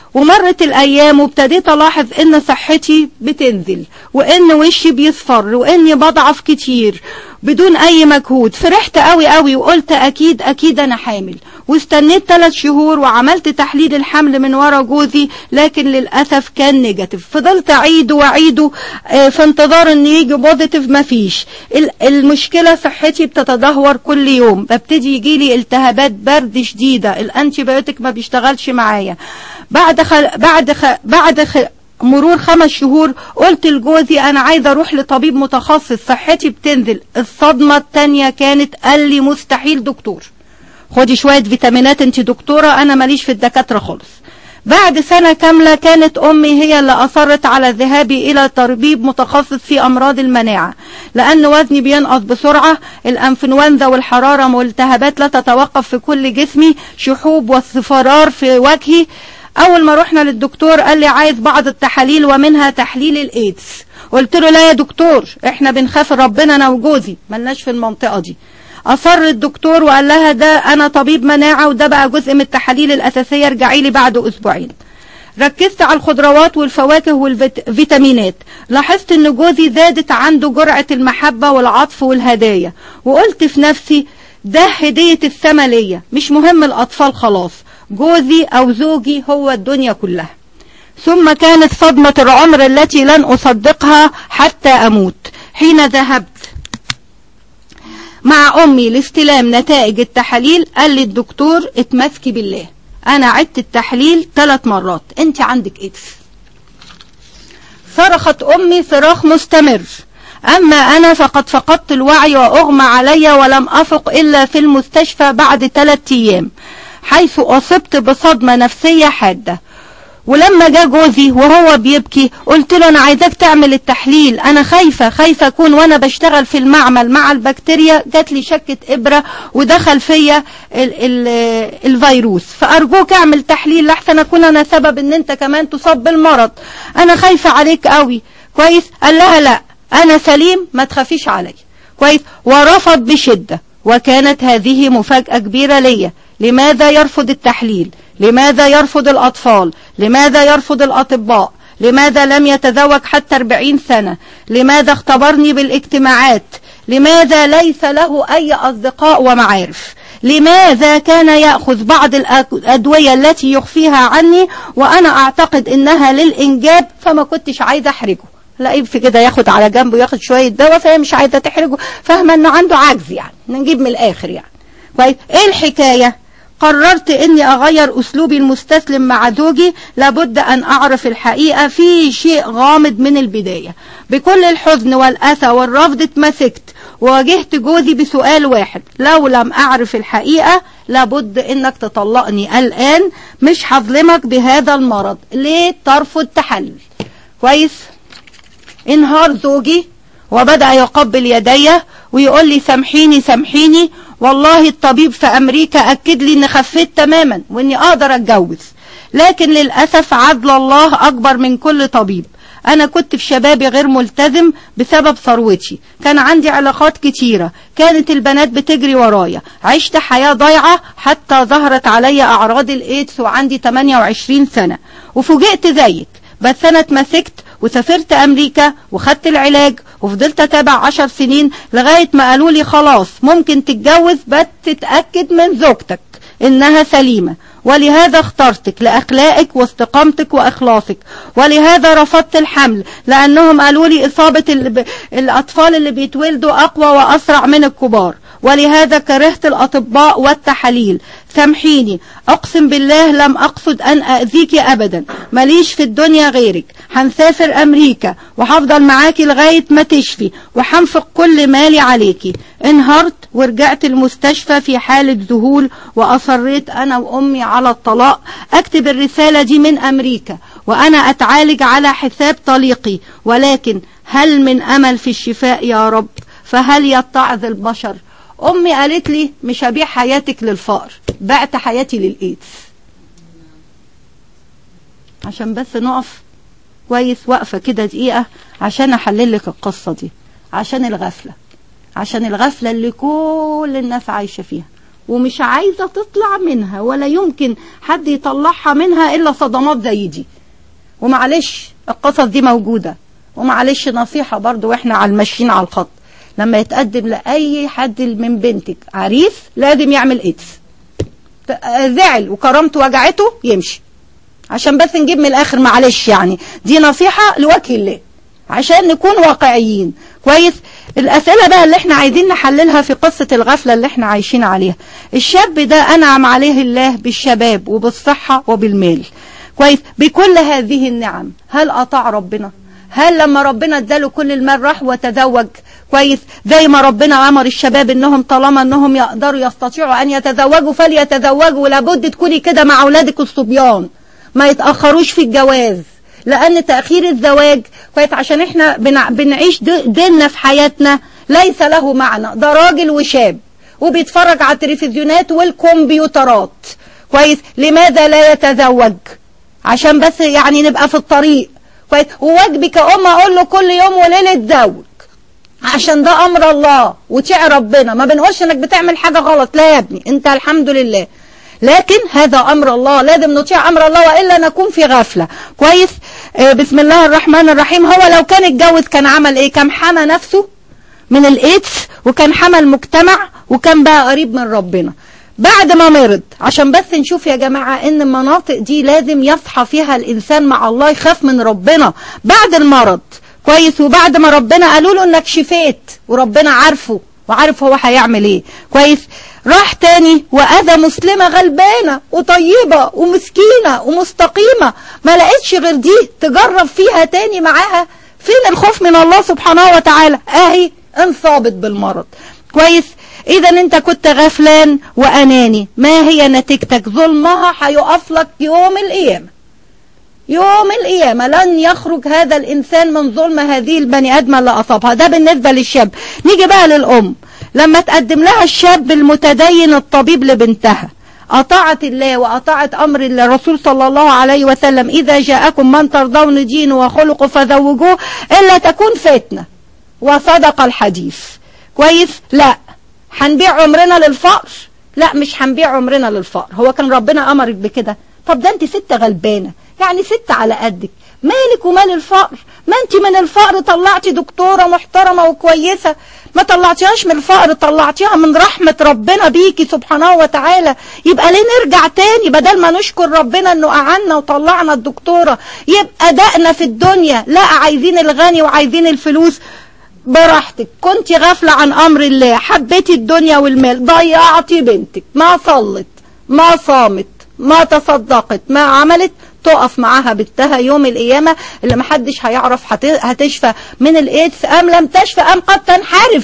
ومرت الايام وابتديت الاحظ ان صحتي بتنزل وان وشي بيصفر واني بضعف كتير بدون اي مجهود. فرحت قوي قوي وقلت اكيد اكيد انا حامل، واستنيت ثلاث شهور وعملت تحليل الحمل من ورا جوزي، لكن للاسف كان نيجاتيف. فضلت اعيده واعيده في انتظار ان يجي بوزيتيف، مفيش. المشكله صحتي بتتدهور كل يوم، ببتدي يجيلي التهابات برد شديده، الانتي بايوتيك ما بيشتغلش معايا. بعد خل... بعد خ... بعد خ... مرور خمس شهور قلت لجوزي انا عايزه اروح لطبيب متخصص، صحتي بتنزل. الصدمه الثانيه كانت قال لي مستحيل دكتور، خدي شويه فيتامينات انت دكتوره، انا ماليش في الدكاتره خالص. بعد سنه كامله كانت امي هي اللي اصرت على ذهابي الى طبيب متخصص في امراض المناعه، لان وزني بينقص بسرعه، الانفلونزا والحراره والالتهابات لا تتوقف في كل جسمي، شحوب واصفرار في وجهي. اول ما رحنا للدكتور قال لي عايز بعض التحاليل ومنها تحليل الايدز. قلت له لا يا دكتور، احنا بنخاف ربنا انا وجوزي، ملناش في المنطقه دي. اصر الدكتور وقال لها ده انا طبيب مناعه وده بقى جزء من التحاليل الاساسيه، ارجعي لي بعد اسبوعين. ركزت على الخضروات والفواكه والفيتامينات، لاحظت ان جوزي زادت عنده جرعه المحبه والعطف والهدايا، وقلت في نفسي ده هديه السما ليا، مش مهم الاطفال خلاص، جوزي او زوجي هو الدنيا كلها. ثم كانت صدمة العمر التي لن اصدقها حتى اموت، حين ذهبت مع امي لاستلام نتائج التحاليل. قال لي الدكتور اتمسكي بالله، انا عدت التحليل ثلاث مرات، انت عندك ايدز. صرخت امي صراخ مستمر، اما انا فقد فقدت الوعي واغمى علي ولم افق الا في المستشفى بعد ثلاث ايام، حيث أصبت بصدمة نفسية حادة. ولما جاء جوزي وهو بيبكي قلت له أنا عايزاك تعمل التحليل، أنا خايفة خايفة أكون وأنا بشتغل في المعمل مع البكتيريا جات لي شكة إبرة ودخل فيا ال ال الفيروس، فأرجوك أعمل تحليل لحسن أكون أنا سبب إن أنت كمان تصاب بالمرض، أنا خايفة عليك قوي. كويس؟ قال لها لا أنا سليم ما تخافيش علي. كويس؟ ورفض بشدة، وكانت هذه مفاجأة كبيرة ليا. لماذا يرفض التحليل؟ لماذا يرفض الأطفال؟ لماذا يرفض الأطباء؟ لماذا لم يتزوج حتى أربعين سنة؟ لماذا اختبرني بالاجتماعات؟ لماذا ليس له أي أصدقاء ومعارف؟ لماذا كان يأخذ بعض الأدوية التي يخفيها عني وأنا أعتقد إنها للإنجاب، فما كنتش عايزة أحرجه. لاقيه في كده ياخد على جنبه ياخد شوية دواء، فهي مش عايزة تحرجه، فاهمة إنه عنده عجز، يعني نجيب من الآخر يعني. كويس؟ إيه الحكاية؟ قررت اني اغير اسلوبي المستسلم مع زوجي، لابد ان اعرف الحقيقة، في شيء غامض من البداية. بكل الحزن والاسى والرفض اتمسكت وواجهت جوزي بسؤال واحد، لو لم اعرف الحقيقة لابد انك تطلقني الان، مش هظلمك بهذا المرض، ليه ترفض تحلل؟ كويس؟ انهار زوجي وبدأ يقبل يدي ويقول لي سامحيني سامحيني، والله الطبيب في أمريكا أكد لي إن خفيت تماما وإني أقدر أتجوز، لكن للأسف عدل الله أكبر من كل طبيب. أنا كنت في شبابي غير ملتزم بسبب ثروتي، كان عندي علاقات كتيرة، كانت البنات بتجري ورايا، عشت حياة ضايعة حتى ظهرت علي أعراض الإيدز وعندي ثمانية وعشرين سنة، وفوجئت زيك. بس أنا اتمسكت وسافرت أمريكا وخدت العلاج وفضلت أتابع عشر سنين لغاية ما قالوا لي خلاص ممكن تتجوز، بس تتأكد من زوجتك إنها سليمة، ولهذا اخترتك لأخلاقك واستقامتك وإخلاصك، ولهذا رفضت الحمل لأنهم قالوا لي إصابة الأطفال اللي بيتولدوا أقوى وأسرع من الكبار، ولهذا كرهت الأطباء والتحاليل. سامحيني، أقسم بالله لم أقصد أن أذيك أبدا، ماليش في الدنيا غيرك، هنسافر أمريكا وهفضل معاكي لغاية ما تشفي وهنفق كل مالي عليكي. انهارت ورجعت المستشفى في حالة ذهول، وأصريت أنا وأمي على الطلاق. أكتب الرسالة دي من أمريكا وأنا أتعالج على حساب طليقي، ولكن هل من أمل في الشفاء يا رب؟ فهل يتعظ البشر؟ أمي قالت لي مش هبيع حياتك للفقر، بعت حياتي للإيدز. عشان بس نقف كويس وقفة كده دقيقة عشان أحلل لك القصة دي، عشان الغفلة، عشان الغفلة اللي كل الناس عايشة فيها. ومش عايزة تطلع منها، ولا يمكن حد يطلعها منها إلا صدمات زي دي. ومعلش القصص دي موجودة، ومعلش نصيحة برضو واحنا على الماشيين على الخط، لما يتقدم لأي حد من بنتك عريس لازم يعمل إيدز، زعل وكرامته وجعته يمشي، عشان بس نجيب من الآخر. معلش يعني دي نصيحة لوجه الله عشان نكون واقعيين. كويس. الأسئلة بقى اللي احنا عايزين نحللها في قصة الغفلة اللي احنا عايشين عليها. الشاب ده أنعم عليه الله بالشباب وبالصحة وبالمال، كويس، بكل هذه النعم، هل أطاع ربنا؟ هل لما ربنا اداله كل المال راح وتزوج؟ كويس، زي ما ربنا أمر الشباب انهم طالما انهم يقدروا يستطيعوا ان يتزوجوا فليتزوجوا، ولابد تكوني كده مع اولادك الصبيان، ما يتأخروش في الجواز، لأن تأخير الزواج كويس عشان احنا بنعيش ديننا في حياتنا ليس له معنى. ده راجل وشاب وبيتفرج على التلفزيونات والكمبيوترات، كويس، لماذا لا يتزوج؟ عشان بس يعني نبقى في الطريق، كويس. وواجبي كأم أقول له كل يوم وليلة تزوج، عشان ده أمر الله وتعي ربنا. ما بنقولش انك بتعمل حاجة غلط، لا يا ابني، انت الحمد لله، لكن هذا أمر الله، لازم نطيع أمر الله وإلا نكون في غفلة. كويس. آه بسم الله الرحمن الرحيم. هو لو كان اتجوز كان عمل ايه؟ كان حمى نفسه من الإيدز، وكان حمى المجتمع، وكان بقى قريب من ربنا بعد ما مرض. عشان بس نشوف يا جماعة ان المناطق دي لازم يصحى فيها الإنسان مع الله، يخاف من ربنا بعد المرض، كويس، وبعد ما ربنا قالوا له انك شفيت وربنا عارفه وعارف هو هيعمل ايه، كويس. راح تاني وأذى مسلمة غلبانة وطيبة ومسكينة ومستقيمة، ما لقيتش غير دي تجرب فيها تاني معاها. فين الخوف من الله سبحانه وتعالى؟ اهي انصابت بالمرض، كويس. اذا انت كنت غفلان واناني، ما هي نتيجتك؟ ظلمها هيقف لك يوم القيامة. يوم القيامة لن يخرج هذا الانسان من ظلم هذه البني ادمة اللي اصابها. ده بالنسبة للشاب. نيجي بقى للام، لما تقدم لها الشاب المتدين الطبيب لبنتها، أطاعت الله وأطاعت أمر الرسول صلى الله عليه وسلم، إذا جاءكم من ترضون دينه وخلقه فزوجوه إلا تكون فتنة، وصدق الحديث، كويس. لا هنبيع عمرنا للفقر؟ لا، مش هنبيع عمرنا للفقر. هو كان ربنا أمرك بكده؟ طب ده انت ست غلبانة، يعني ست على قدك، مالك ومال الفقر؟ ما انت من الفقر طلعتي دكتورة محترمة وكويسة، ما طلعتيهاش من الفقر، طلعتيها من رحمة ربنا بيكي سبحانه وتعالى. يبقى ليه نرجع تاني بدل ما نشكر ربنا انه اعنا وطلعنا الدكتورة؟ يبقى دقنا في الدنيا، لا عايزين الغني وعايزين الفلوس. براحتك، كنت غافلة عن امر الله، حبيتي الدنيا والمال، ضيعتي بنتك، ما صلت، ما صامت، ما تصدقت، ما عملت، تقف معاها بنتها يوم القيامة اللي محدش هيعرف هتشفى من الايدز ام لم تشفى ام قد تنحرف.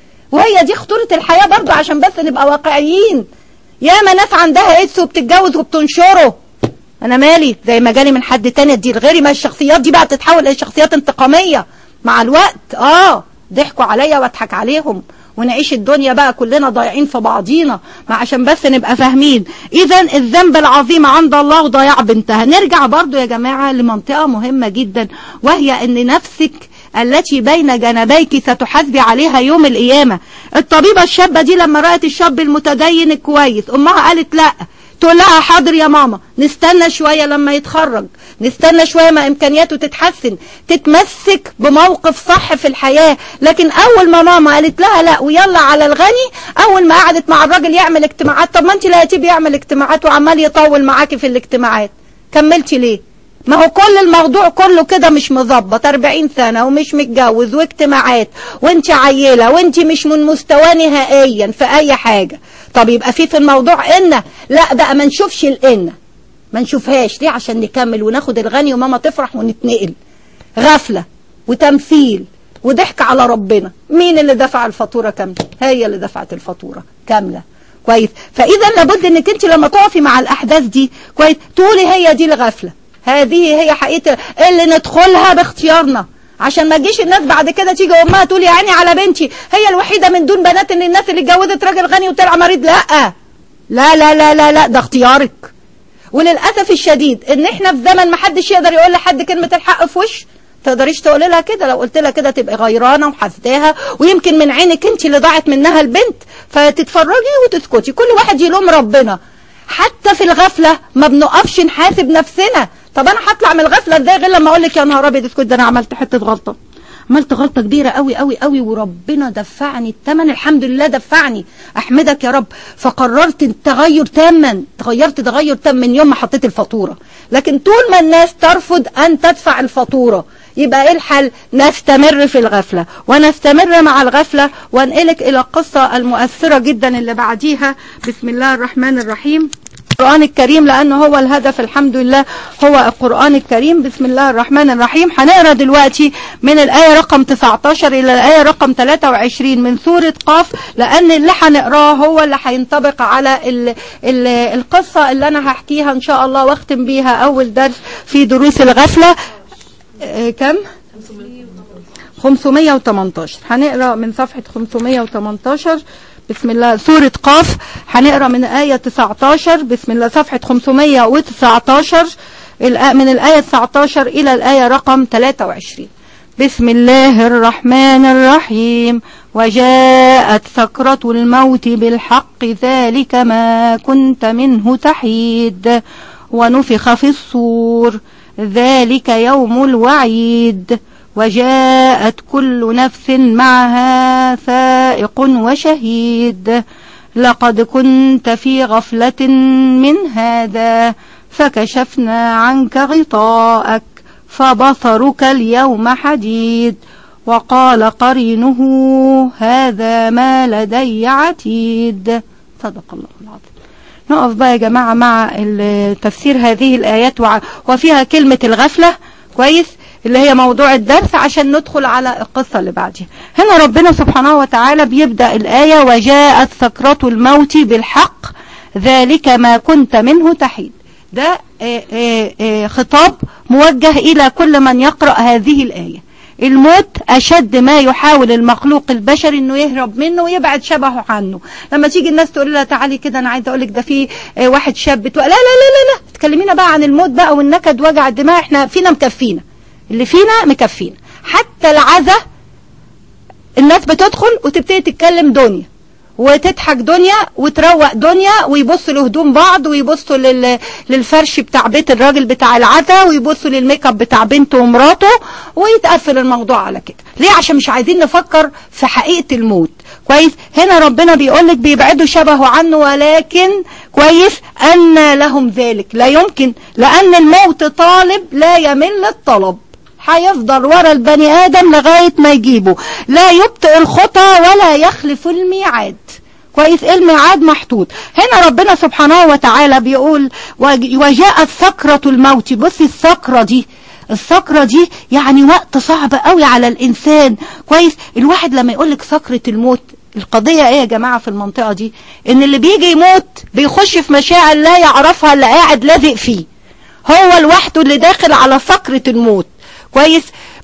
وهي دي خطورة الحياة برضو، عشان بس نبقى واقعيين. ياما ناس عندها ايدز وبتتجوز وبتنشره، انا مالي، زي ما جالي من حد تاني دي الغيري. ما الشخصيات دي بقى تتحول الى شخصيات انتقامية مع الوقت. اه ضحكوا عليا واضحك عليهم، ونعيش الدنيا بقى كلنا ضايعين في بعضينا. ما عشان بس نبقى فاهمين. اذا الذنب العظيم عند الله وضياع بنتها. نرجع برضو يا جماعة لمنطقة مهمة جدا، وهي ان نفسك التي بين جنبيك ستحاسبي عليها يوم القيامة. الطبيبة الشابة دي لما رأت الشاب المتدين الكويس، امها قالت لا، تقول لها حاضر يا ماما، نستنى شوية لما يتخرج، نستنى شوية ما امكانياته تتحسن، تتمسك بموقف صح في الحياة. لكن اول ما ماما قالت لها لا ويلا على الغني، اول ما قعدت مع الراجل يعمل اجتماعات، طب ما انت لقيتيه بيعمل اجتماعات وعمال يطول معاكي في الاجتماعات، كملتي ليه؟ ما هو كل الموضوع كله كده مش مظبط، أربعين سنة ومش متجوز واجتماعات وانت عيلة وانت مش من مستوى نهائيا في اي حاجة. طب يبقى في في الموضوع ان لا بقى ما نشوفش الان، ما نشوفهاش ليه؟ عشان نكمل وناخد الغني وماما تفرح ونتنقل. غفلة وتمثيل وضحك على ربنا. مين اللي دفع الفاتورة كاملة؟ هي اللي دفعت الفاتورة كاملة، كويس. فاذا لابد انك انت لما تقفي مع الاحداث دي كويس تقولي هي دي الغفلة، هذه هي حقيقة اللي ندخلها باختيارنا، عشان ما تجيش الناس بعد كده تيجي امها تقول يا عيني على بنتي هي الوحيدة من دون بنات ان الناس اللي اتجوزت راجل غني وطلع مريض. لا لا لا لا لا لا، ده اختيارك. وللأسف الشديد ان احنا في زمن ما حدش يقدر يقول لحد كلمة الحق في وش. تقدريش تقولي لها كده، لو قلت لها كده تبقى غيرانه وحاسداها، ويمكن من عينك انت اللي ضاعت منها البنت، فتتفرجي وتسكتي. كل واحد يلوم ربنا. حتى في الغفله ما بنقفش نحاسب نفسنا. طب انا هطلع من الغفله ازاي غير لما اقول لك يا نهار ابيض اسكت، ده انا عملت حته غلطه، عملت غلطه كبيره قوي قوي قوي وربنا دفعني الثمن، الحمد لله دفعني، احمدك يا رب. فقررت التغير تاما، تغيرت تغير تام من يوم ما حطيت الفاتوره. لكن طول ما الناس ترفض ان تدفع الفاتوره، يبقى ايه الحل؟ نستمر في الغفله ونستمر مع الغفله. وانقلك الى القصه المؤثره جدا اللي بعديها. بسم الله الرحمن الرحيم. القرآن الكريم، لأنه هو الهدف الحمد لله هو القرآن الكريم. بسم الله الرحمن الرحيم. هنقرأ دلوقتي من الآية رقم تسعة عشر إلى الآية رقم ثلاثة وعشرين من سورة قاف، لأن اللي هنقراه هو اللي هينطبق على ال ال القصة اللي أنا هحكيها إن شاء الله واختم بيها أول درس في دروس الغفلة. اه كم؟ خمسمائة وثمانية عشر. هنقرأ من صفحة خمسمائة وثمانية عشر. بسم الله. سورة قاف هنقرأ من آية تسعة عشر. بسم الله. صفحة خمسمائة وتسعة عشر من الآية تسعة عشر إلى الآية رقم ثلاثة وعشرين. بسم الله الرحمن الرحيم. وجاءت سكرة الموت بالحق ذلك ما كنت منه تحيد ونفخ في الصور ذلك يوم الوعيد وجاءت كل نفس معها سائق وشهيد لقد كنت في غفلة من هذا فكشفنا عنك غطاءك فبصرك اليوم حديد وقال قرينه هذا ما لدي عتيد. صدق الله العظيم. نقف بقى يا جماعة مع تفسير هذه الآيات وفيها كلمة الغفلة كويس اللي هي موضوع الدرس عشان ندخل على القصة اللي بعدها. هنا ربنا سبحانه وتعالى بيبدأ الآية وجاءت سكرة الموت بالحق ذلك ما كنت منه تحيد. ده آآ آآ خطاب موجه إلى كل من يقرأ هذه الآية. الموت أشد ما يحاول المخلوق البشري إنه يهرب منه ويبعد شبهه عنه. لما تيجي الناس تقول لها تعالي كده أنا عايزة أقولك ده في واحد شاب لا لا لا لا لا تكلمينا بقى عن الموت بقى والنكد وجع الدماغ، احنا فينا مكفينا، اللي فينا مكفينا. حتى العزة الناس بتدخل وتبتدي تتكلم دنيا وتضحك دنيا وتروق دنيا ويبصوا لهدوم بعض ويبصوا لل... للفرش بتاع بيت الراجل بتاع العزا ويبصوا للميك اب بتاع بنته ومراته ويتقفل الموضوع على كده. ليه؟ عشان مش عايزين نفكر في حقيقة الموت. كويس. هنا ربنا بيقولك بيبعدوا شبهه عنه ولكن كويس أن لهم ذلك لا يمكن، لأن الموت طالب لا يمل الطلب، هيفضل ورا البني آدم لغاية ما يجيبه، لا يبطئ الخطى ولا يخلف الميعاد. كويس. الميعاد محطوط. هنا ربنا سبحانه وتعالى بيقول وجاءت سكرة الموت. بصي السكرة دي، السكرة دي يعني وقت صعب قوي على الإنسان. كويس. الواحد لما يقولك سكرة الموت، القضية ايه يا جماعة في المنطقة دي؟ ان اللي بيجي يموت بيخش في مشاعر لا يعرفها اللي قاعد لازق فيه، هو لوحده اللي داخل على سكرة الموت. كويس.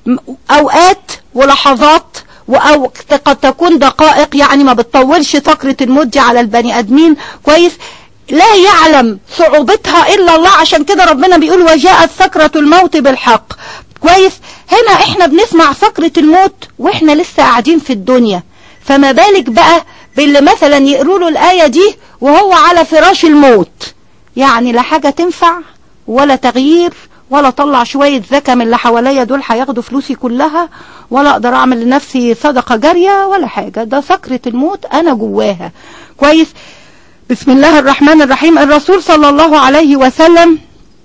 اوقات ولحظات او قد تكون دقائق، يعني ما بتطولش سكرة الموت دي على البني ادمين. كويس. لا يعلم صعوبتها الا الله، عشان كده ربنا بيقول وجاءت سكرة الموت بالحق. كويس. هنا احنا بنسمع سكرة الموت واحنا لسه قاعدين في الدنيا، فما بالك بقى باللي مثلا يقروا له الآية دي وهو على فراش الموت، يعني لا حاجة تنفع ولا تغيير ولا طلع شوية زكاة من اللي حواليا دول هياخدوا فلوسي كلها، ولا اقدر اعمل لنفسي صدقة جارية ولا حاجة. ده سكرة الموت انا جواها. كويس. بسم الله الرحمن الرحيم. الرسول صلى الله عليه وسلم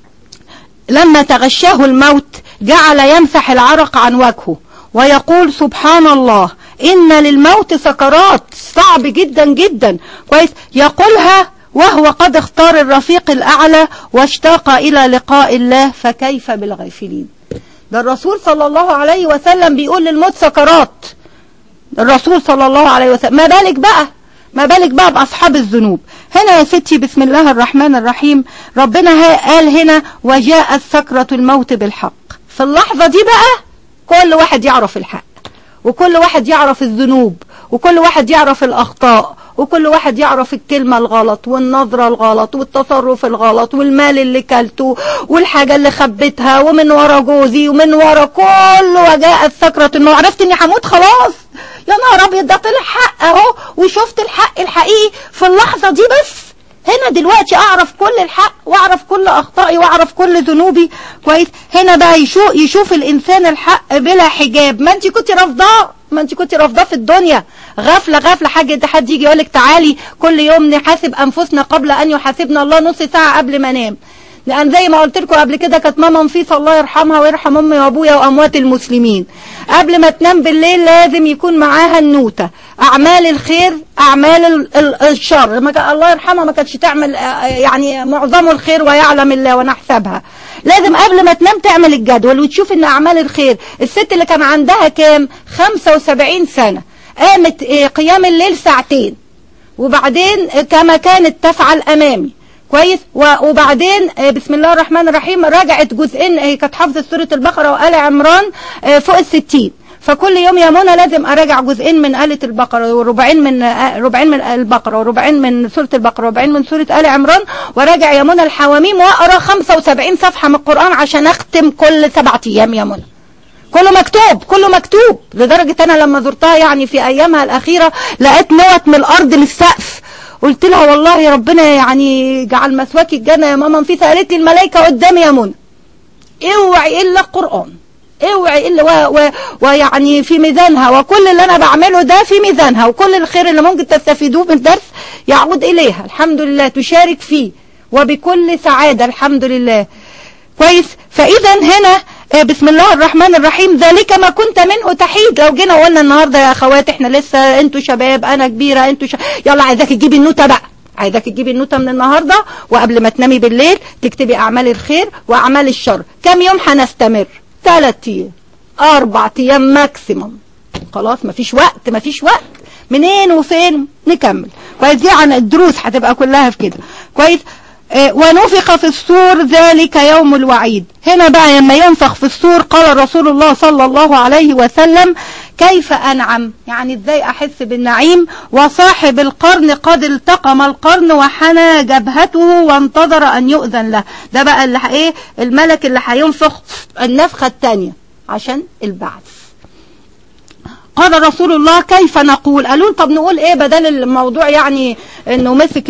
لما تغشاه الموت جعل يمسح العرق عن وجهه ويقول سبحان الله إن للموت سكرات صعب جدا جدا. كويس. يقولها وهو قد اختار الرفيق الأعلى واشتاق إلى لقاء الله فكيف بالغافلين. ده الرسول صلى الله عليه وسلم بيقول للموت سكرات. الرسول صلى الله عليه وسلم، ما بالك بقى ما بالك بقى بأصحاب الذنوب. هنا يا ستي بسم الله الرحمن الرحيم ربنا قال هنا وجاءت سكرة الموت بالحق. في اللحظة دي بقى كل واحد يعرف الحق، وكل واحد يعرف الذنوب، وكل واحد يعرف الأخطاء، وكل واحد يعرف الكلمة الغلط والنظرة الغلط والتصرف الغلط والمال اللي كلته والحاجة اللي خبتها ومن ورا جوزي ومن ورا كله، وجاءت سكرة الموت، عرفت اني هموت خلاص، يا نهار ابيض ده طلع حق اهو، وشفت الحق الحقيقي في اللحظة دي. بس هنا دلوقتي اعرف كل الحق واعرف كل اخطائي واعرف كل ذنوبي. كويس. هنا بقى يشوف, يشوف الانسان الحق بلا حجاب. ما انت كنت رافضاه، ما انت كنت رافضاه في الدنيا، غفله غفله. حاجه حد يجي يقولك تعالي كل يوم نحاسب انفسنا قبل ان يحاسبنا الله نص ساعه قبل ما انام. لان زي ما قلت لكم قبل كده كانت ماما نفيسه الله يرحمها ويرحم امي وابويا واموات المسلمين، قبل ما تنام بالليل لازم يكون معاها النوته اعمال الخير اعمال الشر. ما الله يرحمها ما كانتش تعمل يعني معظمه الخير ويعلم الله ونحسبها. لازم قبل ما تنام تعمل الجدول وتشوف ان اعمال الخير. الست اللي كان عندها كام خمسة وسبعين سنه قامت قيام الليل ساعتين، وبعدين كما كانت تفعل امامي. كويس. وبعدين بسم الله الرحمن الرحيم رجعت جزئين، هي كانت حافظه سوره البقره وآل عمران فوق الستين، فكل يوم يا منى لازم اراجع جزئين من آلة البقره وربعين من ربعين من البقره وربعين من سوره البقره وربعين من سوره آل عمران، وراجع يا منى الحواميم واقرا خمسة وسبعين صفحه من القران عشان اختم كل سبعة ايام يا منى. كله مكتوب كله مكتوب. لدرجه انا لما زرتها يعني في ايامها الاخيره لقيت نوت من الارض للسقف. قلت لها والله يا ربنا يعني جعل مسواك الجنه يا ماما نفيسه. قالت لي الملائكه قدامي يا منى اوعي الا القران، اوعي الا ويعني في ميزانها، وكل اللي انا بعمله ده في ميزانها، وكل الخير اللي ممكن تستفيدوه من الدرس يعود اليها الحمد لله، تشارك فيه وبكل سعاده الحمد لله. كويس. فاذا هنا بسم الله الرحمن الرحيم ذلك ما كنت منه تحيد. لو جينا وقلنا النهارده يا اخوات احنا لسه انتوا شباب انا كبيره انتوا ش... يلا عايزاك تجيبي النوته بقى، عايزاك تجيبي النوته من النهارده، وقبل ما تنامي بالليل تكتبي اعمال الخير واعمال الشر. كم يوم هنستمر؟ ثلاث ايام اربع ايام ماكسيموم. خلاص مفيش وقت مفيش وقت. منين وفين نكمل. كويس. دي عن الدروس هتبقى كلها في كده. كويس. ونفخ في الصور ذلك يوم الوعيد. هنا بقى لما ينفخ في الصور قال رسول الله صلى الله عليه وسلم كيف أنعم، يعني ازاي أحس بالنعيم. وصاحب القرن قد التقم القرن وحنى جبهته وانتظر أن يؤذن له. ده بقى اللي ايه الملك اللي هينفخ النفخة الثانية عشان البعث. قال رسول الله كيف نقول؟ قالوا طب نقول ايه بدل الموضوع يعني انه مسك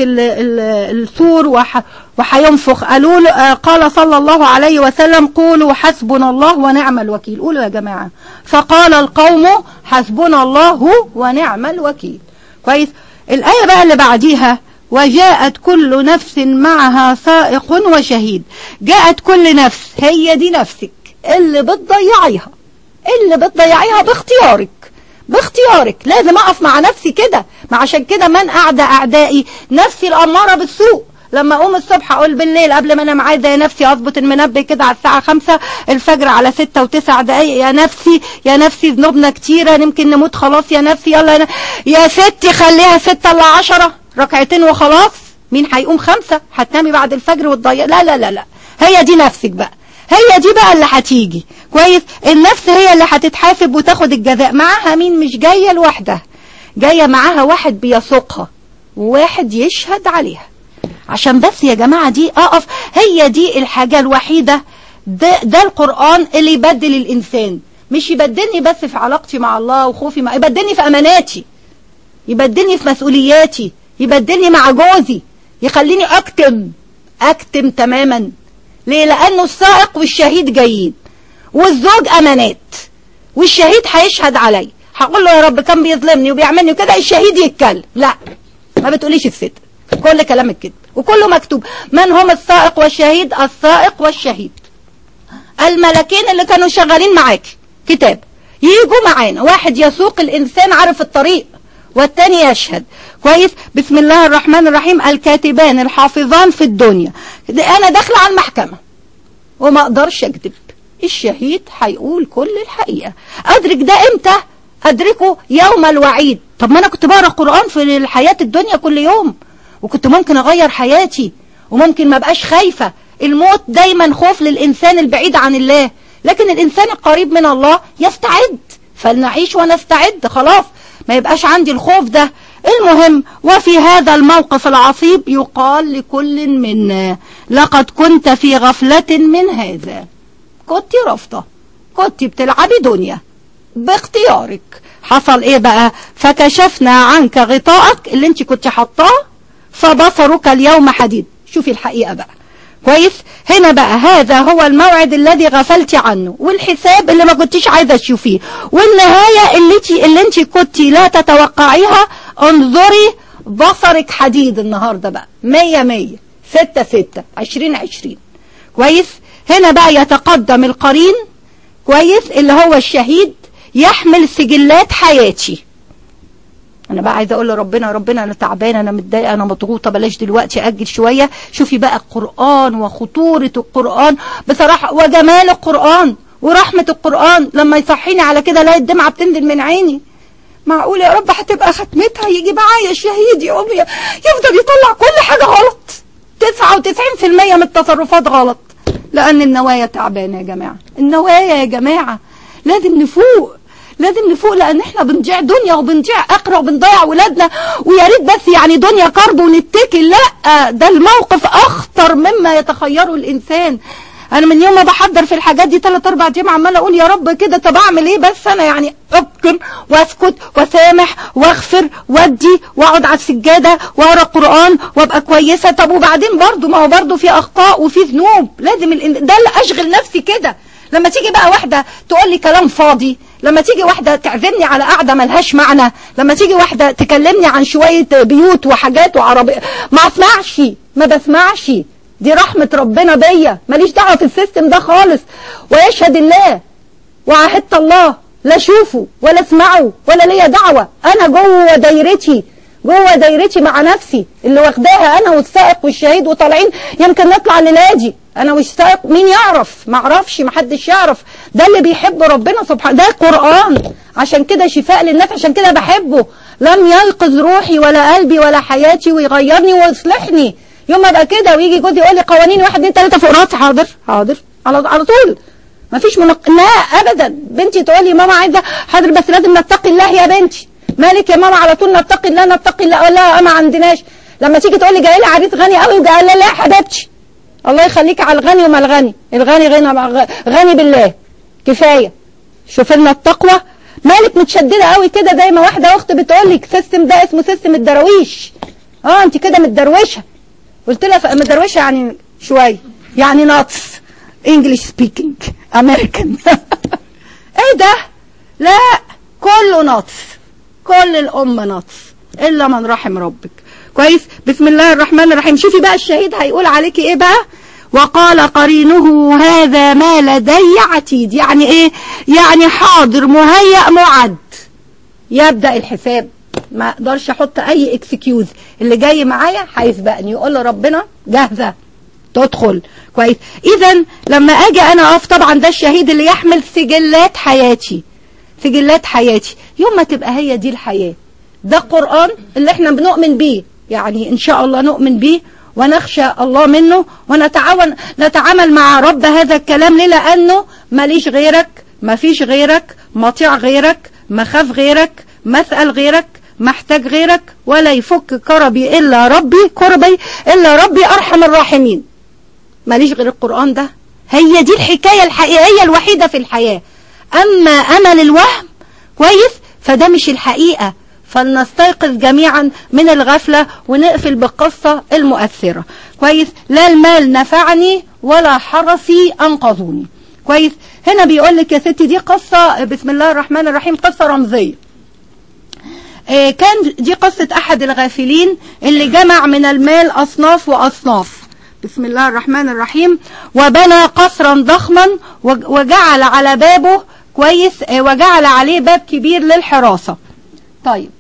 السور وحينفخ. قالوا قال صلى الله عليه وسلم قولوا حسبنا الله ونعم الوكيل. قولوا يا جماعة. فقال القوم حسبنا الله ونعم الوكيل. كويس. الآية بقى اللي بعديها وجاءت كل نفس معها سائق وشهيد. جاءت كل نفس، هي دي نفسك اللي بتضيعيها اللي بتضيعيها باختيارك باختيارك. لازم اقف مع نفسي كده. ما عشان كده من اعدى اعدائي نفسي الاماره بالسوء. لما اقوم الصبح اقول بالليل قبل ما انام عايزه يا نفسي اظبط المنبه كده على الساعه خمسة الفجر على ستة وتسع دقايق. يا نفسي يا نفسي ذنوبنا كتيره يمكن نموت خلاص. يا نفسي يلا يا, يا ستي خليها ستة الا عشرة ركعتين وخلاص. مين هيقوم خمسة؟ هتنامي بعد الفجر وتضيع. لا لا لا لا. هي دي نفسك بقى، هي دي بقى اللي هتيجي. كويس. النفس هي اللي هتتحاسب وتاخد الجزاء. معاها مين؟ مش جايه لوحدها، جايه معاها واحد بيسوقها وواحد يشهد عليها. عشان بس يا جماعه دي اقف، هي دي الحاجه الوحيده. ده, ده القرآن اللي يبدل الانسان. مش يبدلني بس في علاقتي مع الله وخوفي مع، يبدلني في اماناتي، يبدلني في مسؤولياتي، يبدلني مع جوزي، يخليني اكتم اكتم تماما. ليه؟ لانه السائق والشهيد جايين، والزوج امانات، والشهيد هيشهد علي. هقول له يا رب كان بيظلمني وبيعملني وكده، الشهيد يتكلم. لا ما بتقوليش الست، كل كلامك كده وكله مكتوب. من هم السائق والشهيد؟ السائق والشهيد الملكين اللي كانوا شغالين معاكي كتاب ييجوا معانا. واحد يسوق الانسان عارف الطريق، والتاني يشهد. كويس. بسم الله الرحمن الرحيم الكاتبان الحافظان في الدنيا. انا داخله على المحكمه وما اقدرش اكذب، الشهيد هيقول كل الحقيقه. ادرك ده امتى؟ ادركه يوم الوعيد. طب ما انا كنت بقرا قرآن في الحياه الدنيا كل يوم، وكنت ممكن اغير حياتي وممكن ما بقاش خايفه. الموت دايما خوف للانسان البعيد عن الله، لكن الانسان القريب من الله يستعد. فلنعيش ونستعد. خلاص ما يبقاش عندي الخوف ده. المهم، وفي هذا الموقف العصيب يقال لكل منا لقد كنت في غفلة من هذا. كنت رافضة، كنت بتلعبي دنيا باختيارك. حصل ايه بقى؟ فكشفنا عنك غطاءك اللي انت كنت حطاه فبصرك اليوم حديد. شوفي الحقيقة بقى كويس. هنا بقى هذا هو الموعد الذي غفلتي عنه، والحساب اللي ما كنتيش عايزة تشوفيه، والنهاية اللي انت اللي انت كنت لا تتوقعيها. انظري بصرك حديد النهاردة بقى مية مية ستة ستة عشرين عشرين. كويس. هنا بقى يتقدم القرين كويس اللي هو الشهيد يحمل سجلات حياتي. انا بقى عايزه اقول لربنا، ربنا انا تعبانه، انا متضايقه، انا مضغوطه، بلاش دلوقتي، اجل شويه. شوفي بقى القران وخطوره القران بصراحه، وجمال القران ورحمه القران. لما يصحيني على كده الاقي الدمعه بتنزل من عيني. معقول يا رب هتبقى ختمتها يجي معايا الشهيد يقوم يفضل يطلع كل حاجه غلط، تسعة وتسعين في المية من التصرفات غلط، لان النوايا تعبانه يا جماعه. النوايا يا جماعه لازم نفوق، لازم نفوق، لان احنا بنضيع دنيا وبنضيع اخره وبنضيع ولادنا. ويا ريت بس يعني دنيا كرب ونتكل، لا، ده الموقف اخطر مما يتخيره الانسان. انا من يوم ما بحضر في الحاجات دي ثلاث اربع ايام عمال اقول يا رب كده، طب اعمل ايه بس انا؟ يعني ابكم واسكت وسامح واغفر وادي واقعد على السجاده واقرا قران وابقى كويسه. طب وبعدين برضو ما هو برضو في اخطاء وفي ذنوب، لازم ال... ده اللي اشغل نفسي كده. لما تيجي بقى واحده تقول لي كلام فاضي، لما تيجي واحده تعزمني على قعده ملهاش معنى، لما تيجي واحده تكلمني عن شويه بيوت وحاجات وعربيه، ما اسمعش، ما بسمعش. دي رحمه ربنا بيا، ماليش دعوه في السيستم ده خالص. ويشهد الله وعهدت الله لا اشوفه ولا اسمعه ولا ليا دعوه. انا جوه دايرتي، جوه دايرتي مع نفسي اللي واخداها انا والسائق والشهيد وطالعين. يمكن نطلع لنادي انا والسائق، مين يعرف؟ ما اعرفش، ما حدش يعرف. ده اللي بيحب ربنا سبحانه، ده قرآن. عشان كده شفاء للناس، عشان كده بحبه. لم ينقذ روحي ولا قلبي ولا حياتي ويغيرني ويصلحني. يوم ما ابقى كده ويجي جوزي يقول لي قوانين واحد اتنين تلاته فوق راسي، حاضر حاضر على على طول، ما فيش منق... لا ابدا. بنتي تقول لي ماما عايزه، حاضر بس لازم نتقي الله يا بنتي. مالك يا ماما؟ على طول نتقي الله نتقي الله. اقول لها ما عندناش. لما تيجي تقول لي جاي لي عريس غني قوي وجاي لها، لا يا حبيبتي الله يخليك على الغني وما الغني، الغني غنى غني بالله كفايه. شوف لنا التقوى. مالك متشدده قوي كده؟ زي ما واحده اخت بتقول لك السيستم ده اسمه سيستم الدرويش. اه انت كده متدروشه. قلت لها متدروشه يعني شويه، يعني ناقص انجلش سبيكينج امريكان. ايه ده؟ لا، كله ناقص، كل الامه ناقص الا من رحم ربك. كويس. بسم الله الرحمن الرحيم. شوفي بقى الشهيد هيقول عليكي ايه بقى. وقال قرينه هذا ما لدي عتيد. يعني ايه؟ يعني حاضر مهيأ معد. يبدأ الحساب، ما اقدرش احط اي اكسكيوز. اللي جاي معايا هيسبقني، يقول له ربنا جاهزه تدخل. كويس. اذا لما اجي انا اقف، طبعا ده الشهيد اللي يحمل سجلات حياتي، سجلات حياتي. يوم ما تبقى هي دي الحياه، ده قرآن اللي احنا بنؤمن بيه، يعني ان شاء الله نؤمن بيه ونخشى الله منه ونتعاون نتعامل مع رب هذا الكلام. ليه؟ لانه ماليش غيرك، مفيش غيرك، مطيع غيرك، مخاف غيرك، مسأل غيرك، محتاج غيرك، ولا يفك كربي الا ربي كربي الا ربي ارحم الراحمين. ماليش غير القرآن ده. هي دي الحكاية الحقيقية الوحيدة في الحياة. اما امل الوهم كويس فده مش الحقيقة. فلنستيقظ جميعا من الغفلة ونقفل بالقصة المؤثرة. كويس. لا المال نفعني ولا حرسي انقذوني. كويس. هنا بيقول لك يا ستي دي قصة، بسم الله الرحمن الرحيم، قصة رمزية. آه كان دي قصة احد الغافلين اللي جمع من المال اصناف واصناف. بسم الله الرحمن الرحيم. وبنى قصرا ضخما وجعل على بابه كويس آه وجعل عليه باب كبير للحراسة. طيب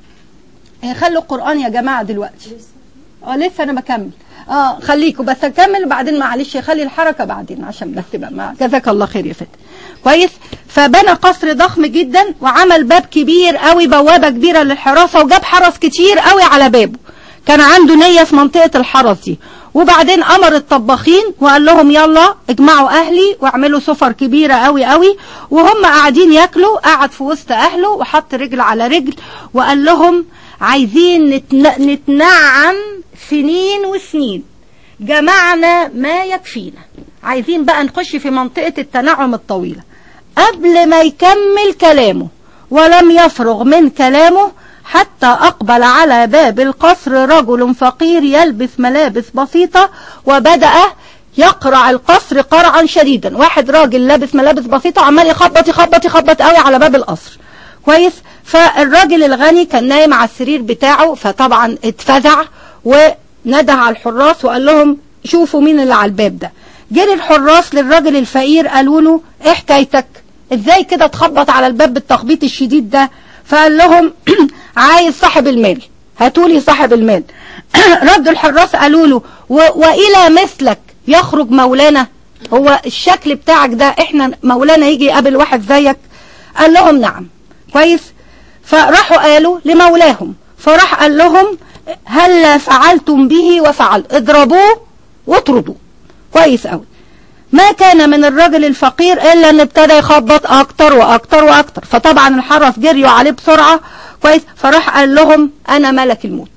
خلوا القرآن يا جماعة دلوقتي. اه لسه انا بكمل. اه خليكوا بس اكمل وبعدين معلش خلي الحركة بعدين عشان بس تبقى مع جزاك الله خير يا فتى. كويس. فبنى قصر ضخم جدا وعمل باب كبير قوي، بوابة كبيرة للحراسة، وجاب حرس كتير قوي على بابه. كان عنده نية في منطقة الحرس دي. وبعدين امر الطباخين وقال لهم يلا اجمعوا اهلي واعملوا سفر كبيرة قوي قوي. وهم قاعدين ياكلوا، قعد في وسط اهله وحط رجل على رجل وقال لهم عايزين نتن... نتنعم سنين وسنين، جمعنا ما يكفينا، عايزين بقى نخش في منطقة التنعم الطويلة. قبل ما يكمل كلامه ولم يفرغ من كلامه حتى أقبل على باب القصر رجل فقير يلبس ملابس بسيطة وبدأ يقرع القصر قرعا شديدا. واحد راجل لابس ملابس بسيطة عمال يخبط يخبط يخبط قوي على باب القصر، كويس. فالراجل الغني كان نايم على السرير بتاعه، فطبعا اتفزع ونده على الحراس وقال لهم شوفوا مين اللي على الباب ده. جري الحراس للراجل الفقير قالوا له ايه حكايتك، ازاي كده تخبط على الباب بالتخبيط الشديد ده؟ فقال لهم عايز صاحب المال، هاتولي صاحب المال. ردوا الحراس قالوا له والى مثلك يخرج مولانا، هو الشكل بتاعك ده احنا مولانا يجي يقابل واحد زيك؟ قال لهم نعم، كويس. فراحوا قالوا لمولاهم، فراح قال لهم هل فعلتم به وفعل، اضربوه واطردوه، كويس قوي. ما كان من الرجل الفقير الا ان ابتدى يخبط اكتر واكتر واكتر، فطبعا الحرس جريوا عليه بسرعة، كويس. فراح قال لهم انا ملك الموت.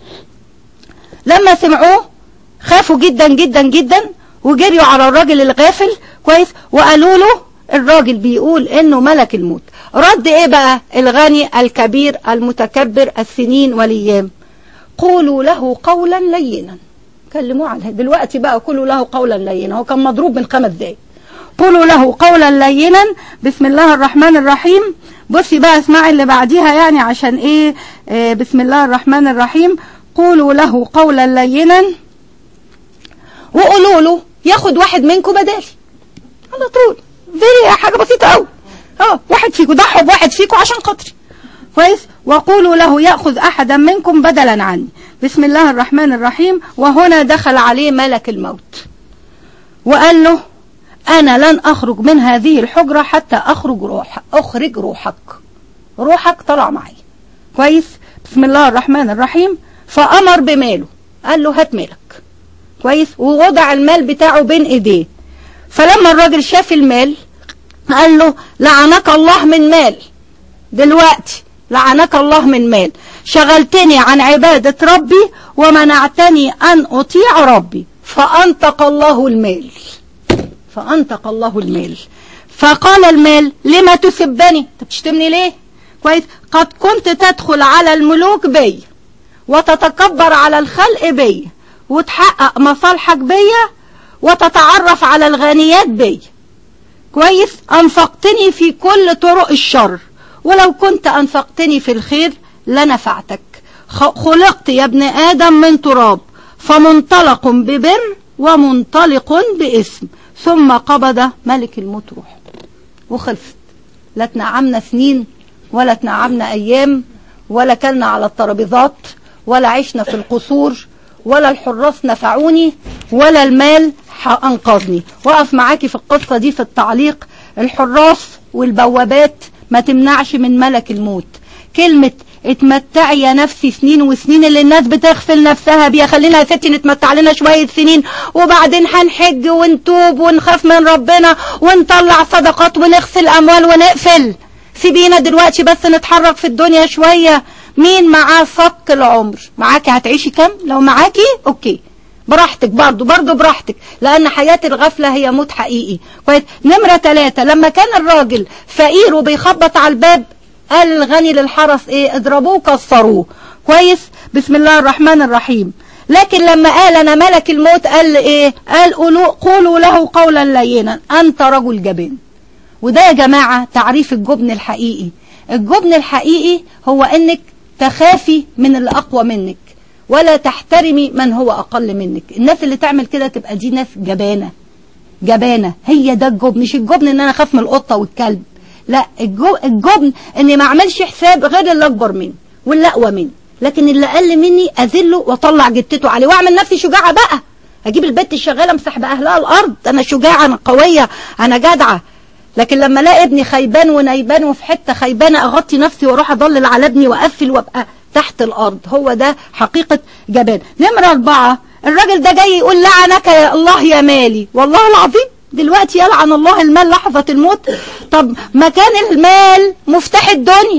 لما سمعوه خافوا جدا جدا جدا وجريوا على الراجل الغافل، كويس، وقالوا له الراجل بيقول انه ملك الموت. رد ايه بقى الغني الكبير المتكبر السنين والايام؟ قولوا له قولا لينا. كلموه على دلوقتي بقى، قولوا له قولا لينا، هو كان مضروب من خمس دقايق. قولوا له قولا لينا. بسم الله الرحمن الرحيم. بصي بقى اسمعي اللي بعديها يعني عشان ايه. آه بسم الله الرحمن الرحيم. قولوا له قولا لينا وقولوا له ياخد واحد منكم بدالي على طول. دي حاجه بسيطه قوي. اه واحد فيكم، ضحوا بواحد فيكم عشان خاطري، كويس. وقولوا له ياخذ احدا منكم بدلا عني. بسم الله الرحمن الرحيم. وهنا دخل عليه ملك الموت وقال له انا لن اخرج من هذه الحجره حتى اخرج روح اخرج روحك روحك طلع معي، كويس. بسم الله الرحمن الرحيم. فامر بماله، قال له هات مالك، كويس، ووضع المال بتاعه بين ايديه. فلما الراجل شاف المال قال له لعنك الله من مال، دلوقتي لعنك الله من مال، شغلتني عن عبادة ربي ومنعتني أن أطيع ربي، فأنطق الله المال فأنطق الله المال فقال المال لما تسبني، انت بتشتمني ليه؟ كويس. قد كنت تدخل على الملوك بي وتتكبر على الخلق بي وتحقق مصالحك بي وتتعرف على الغنيات بي، كويس. أنفقتني في كل طرق الشر، ولو كنت أنفقتني في الخير لنفعتك. خلقت يا ابن آدم من تراب، فمنطلق ببر ومنطلق باسم. ثم قبض ملك الموت روحه وخلصت. لا تنعمنا سنين ولا تنعمنا أيام ولا كلنا على الترابيزات ولا عشنا في القصور ولا الحراس نفعوني ولا المال أنقذني. وقف معاكي في القصة دي في التعليق. الحراس والبوابات ما تمنعش من ملك الموت. كلمة اتمتعي يا نفسي سنين وسنين اللي الناس بتغفل نفسها بيها، خلينا يا ستي نتمتع لنا شوية سنين وبعدين هنحج ونتوب ونخاف من ربنا ونطلع صدقات ونغسل أموال ونقفل. سيبينا دلوقتي بس نتحرك في الدنيا شوية. مين معاه صك العمر؟ معاكي هتعيشي كم؟ لو معاكي اوكي براحتك، برضو برضو براحتك، لأن حياة الغفلة هي موت حقيقي، كويس. نمرة ثلاثة، لما كان الراجل فقير وبيخبط على الباب قال الغني للحرس ايه؟ اضربوه كسروه، كويس. بسم الله الرحمن الرحيم. لكن لما قال انا ملك الموت قال ايه؟ قال قولوا, قولوا له قولا لينا انت رجل جبان. وده يا جماعة تعريف الجبن الحقيقي. الجبن الحقيقي هو انك تخافي من اللي اقوى منك ولا تحترمي من هو اقل منك. الناس اللي تعمل كده تبقى دي ناس جبانة جبانة. هي ده الجبن. مش الجبن ان انا اخاف من القطة والكلب، لا، الجبن اني ما اعملش حساب غير اللي اكبر مني واللي اقوى مني، لكن اللي اقل مني اذله واطلع جتته عليه واعمل نفسي شجاعة بقى. اجيب البت الشغالة امسح باهلها الارض، انا شجاعة، انا قوية، انا جدعة. لكن لما الاقي ابني خيبان ونيبان وفي حته خيبانه اغطي نفسي واروح اضلل على ابني واقفل وابقى تحت الارض، هو ده حقيقه جبان. نمره اربعه، الراجل ده جاي يقول لعنك يا الله يا مالي. والله العظيم دلوقتي يلعن الله المال لحظه الموت. طب ما كان المال مفتاح الدنيا،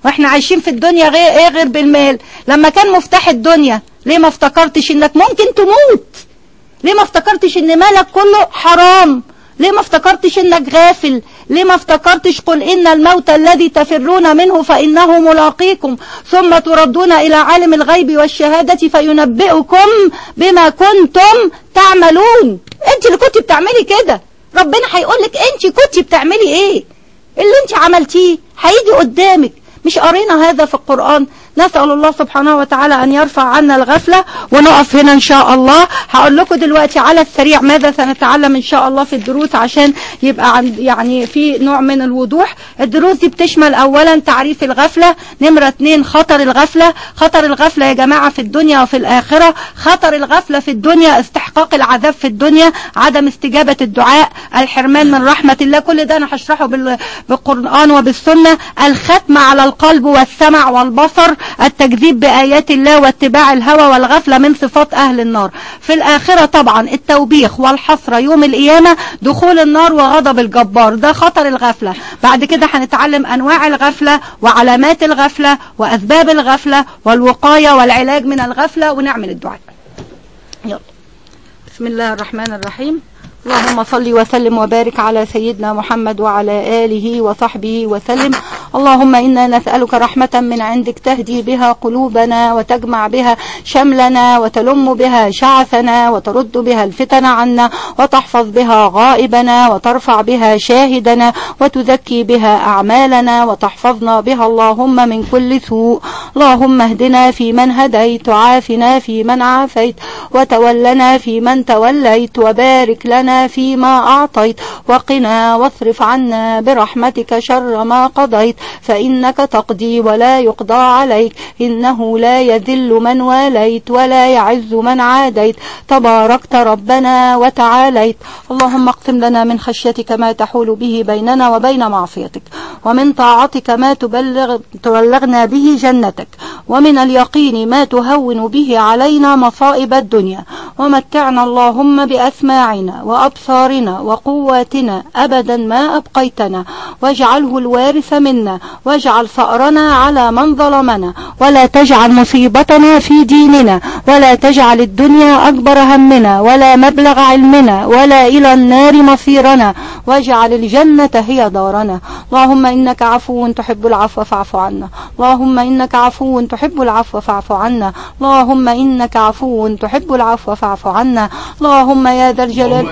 واحنا عايشين في الدنيا غير ايه غير بالمال. لما كان مفتاح الدنيا ليه ما افتكرتش انك ممكن تموت؟ ليه ما افتكرتش ان مالك كله حرام؟ ليه ما افتكرتش انك غافل؟ ليه ما افتكرتش قل ان الموت الذي تفرون منه فانه ملاقيكم ثم تردون الى عالم الغيب والشهادة فينبئكم بما كنتم تعملون. انت اللي كنت بتعملي كده، ربنا هيقولك انت كنت بتعملي ايه. اللي انت عملتيه هيجي قدامك. مش قرينا هذا في القرآن؟ نسأل الله سبحانه وتعالى أن يرفع عنا الغفلة. ونقف هنا إن شاء الله. هقول لكم دلوقتي على السريع ماذا سنتعلم إن شاء الله في الدروس عشان يبقى عند يعني في نوع من الوضوح. الدروس دي بتشمل أولا تعريف الغفلة، نمرة اتنين خطر الغفلة. خطر الغفلة يا جماعة في الدنيا وفي الآخرة. خطر الغفلة في الدنيا استحقاق العذاب في الدنيا، عدم استجابة الدعاء، الحرمان من رحمة الله. كل ده أنا هشرحه بالقرآن وبالسنة. الختم على القلب والسمع والبصر، التكذيب بآيات الله واتباع الهوى والغفلة من صفات أهل النار. في الآخرة طبعا التوبيخ والحسرة يوم القيامة، دخول النار وغضب الجبار. ده خطر الغفلة. بعد كده هنتعلم أنواع الغفلة وعلامات الغفلة وأسباب الغفلة والوقاية والعلاج من الغفلة، ونعمل الدعاء. يلا بسم الله الرحمن الرحيم. اللهم صل وسلم وبارك على سيدنا محمد وعلى آله وصحبه وسلم. اللهم إنا نسألك رحمة من عندك تهدي بها قلوبنا وتجمع بها شملنا وتلم بها شعثنا وترد بها الفتن عنا وتحفظ بها غائبنا وترفع بها شاهدنا وتزكي بها أعمالنا وتحفظنا بها اللهم من كل سوء. اللهم اهدنا في من هديت وعافنا في من عافيت وتولنا في من توليت وبارك لنا فيما أعطيت وقنا واصرف عنا برحمتك شر ما قضيت فإنك تقضي ولا يقضى عليك إنه لا يذل من واليت ولا يعز من عاديت تباركت ربنا وتعاليت. اللهم اقسم لنا من خشيتك ما تحول به بيننا وبين معصيتك ومن طاعتك ما تبلغ تبلغنا به جنتك ومن اليقين ما تهون به علينا مصائب الدنيا ومتعنا اللهم بأسماعنا وأبصارنا وقواتنا أبدا ما أبقيتنا واجعله الوارث منا واجعل ثأرنا على من ظلمنا ولا تجعل مصيبتنا في ديننا ولا تجعل الدنيا أكبر همنا ولا مبلغ علمنا ولا إلى النار مصيرنا واجعل الجنة هي دارنا. اللهم إنك عفو تحب العفو فاعف عنا. اللهم إنك عفو تحب العفو فاعف عنا. اللهم إنك عفو تحب العفو فاعف عنا. اللهم يا ذا الجلال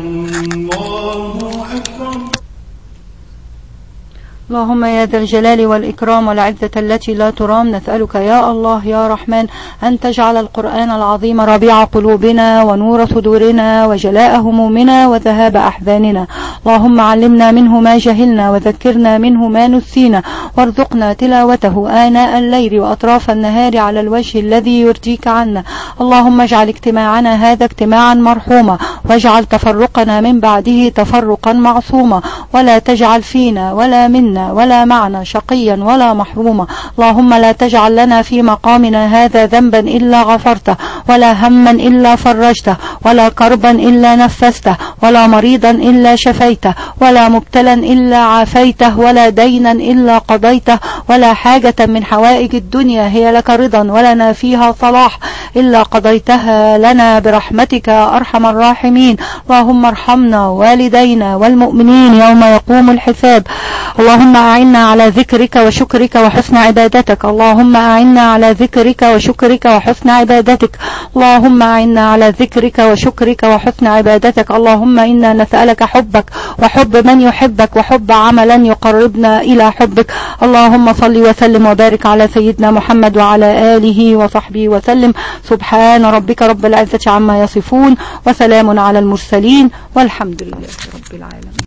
اللهم يا ذا الجلال والإكرام والعزة التي لا ترام نسألك يا الله يا رحمن أن تجعل القرآن العظيم ربيع قلوبنا ونور صدورنا وجلاء همومنا وذهاب أحزاننا. اللهم علمنا منه ما جهلنا وذكرنا منه ما نسينا وارزقنا تلاوته آناء الليل وأطراف النهار على الوجه الذي يرضيك عنا. اللهم اجعل اجتماعنا هذا اجتماعا مرحوما واجعل تفرقنا من بعده تفرقا معصوما ولا تجعل فينا ولا منا ولا معنا شقيا ولا محروما. اللهم لا تجعل لنا في مقامنا هذا ذنبا إلا غفرته ولا هما إلا فرجته ولا كربا إلا نفسته ولا مريضا إلا شفيته ولا مبتلا إلا عافيته ولا دينا إلا قضيته ولا حاجة من حوائج الدنيا هي لك رضا ولنا فيها صلاح إلا قضيتها لنا برحمتك أرحم الراحمين. اللهم ارحمنا والدينا والمؤمنين يوم يقوم الحساب. اللهم أعنا على ذكرك وشكرك وحسن عبادتك. اللهم أعنا على ذكرك وشكرك وحسن عبادتك. اللهم أعنا على ذكرك وشكرك وحسن عبادتك. اللهم إنا نسألك حبك وحب من يحبك وحب عملا يقربنا إلى حبك. اللهم صل وسلم وبارك على سيدنا محمد وعلى آله وصحبه وسلم. سبحان ربك رب العزة عما يصفون وسلام على المرسلين والحمد لله رب العالمين.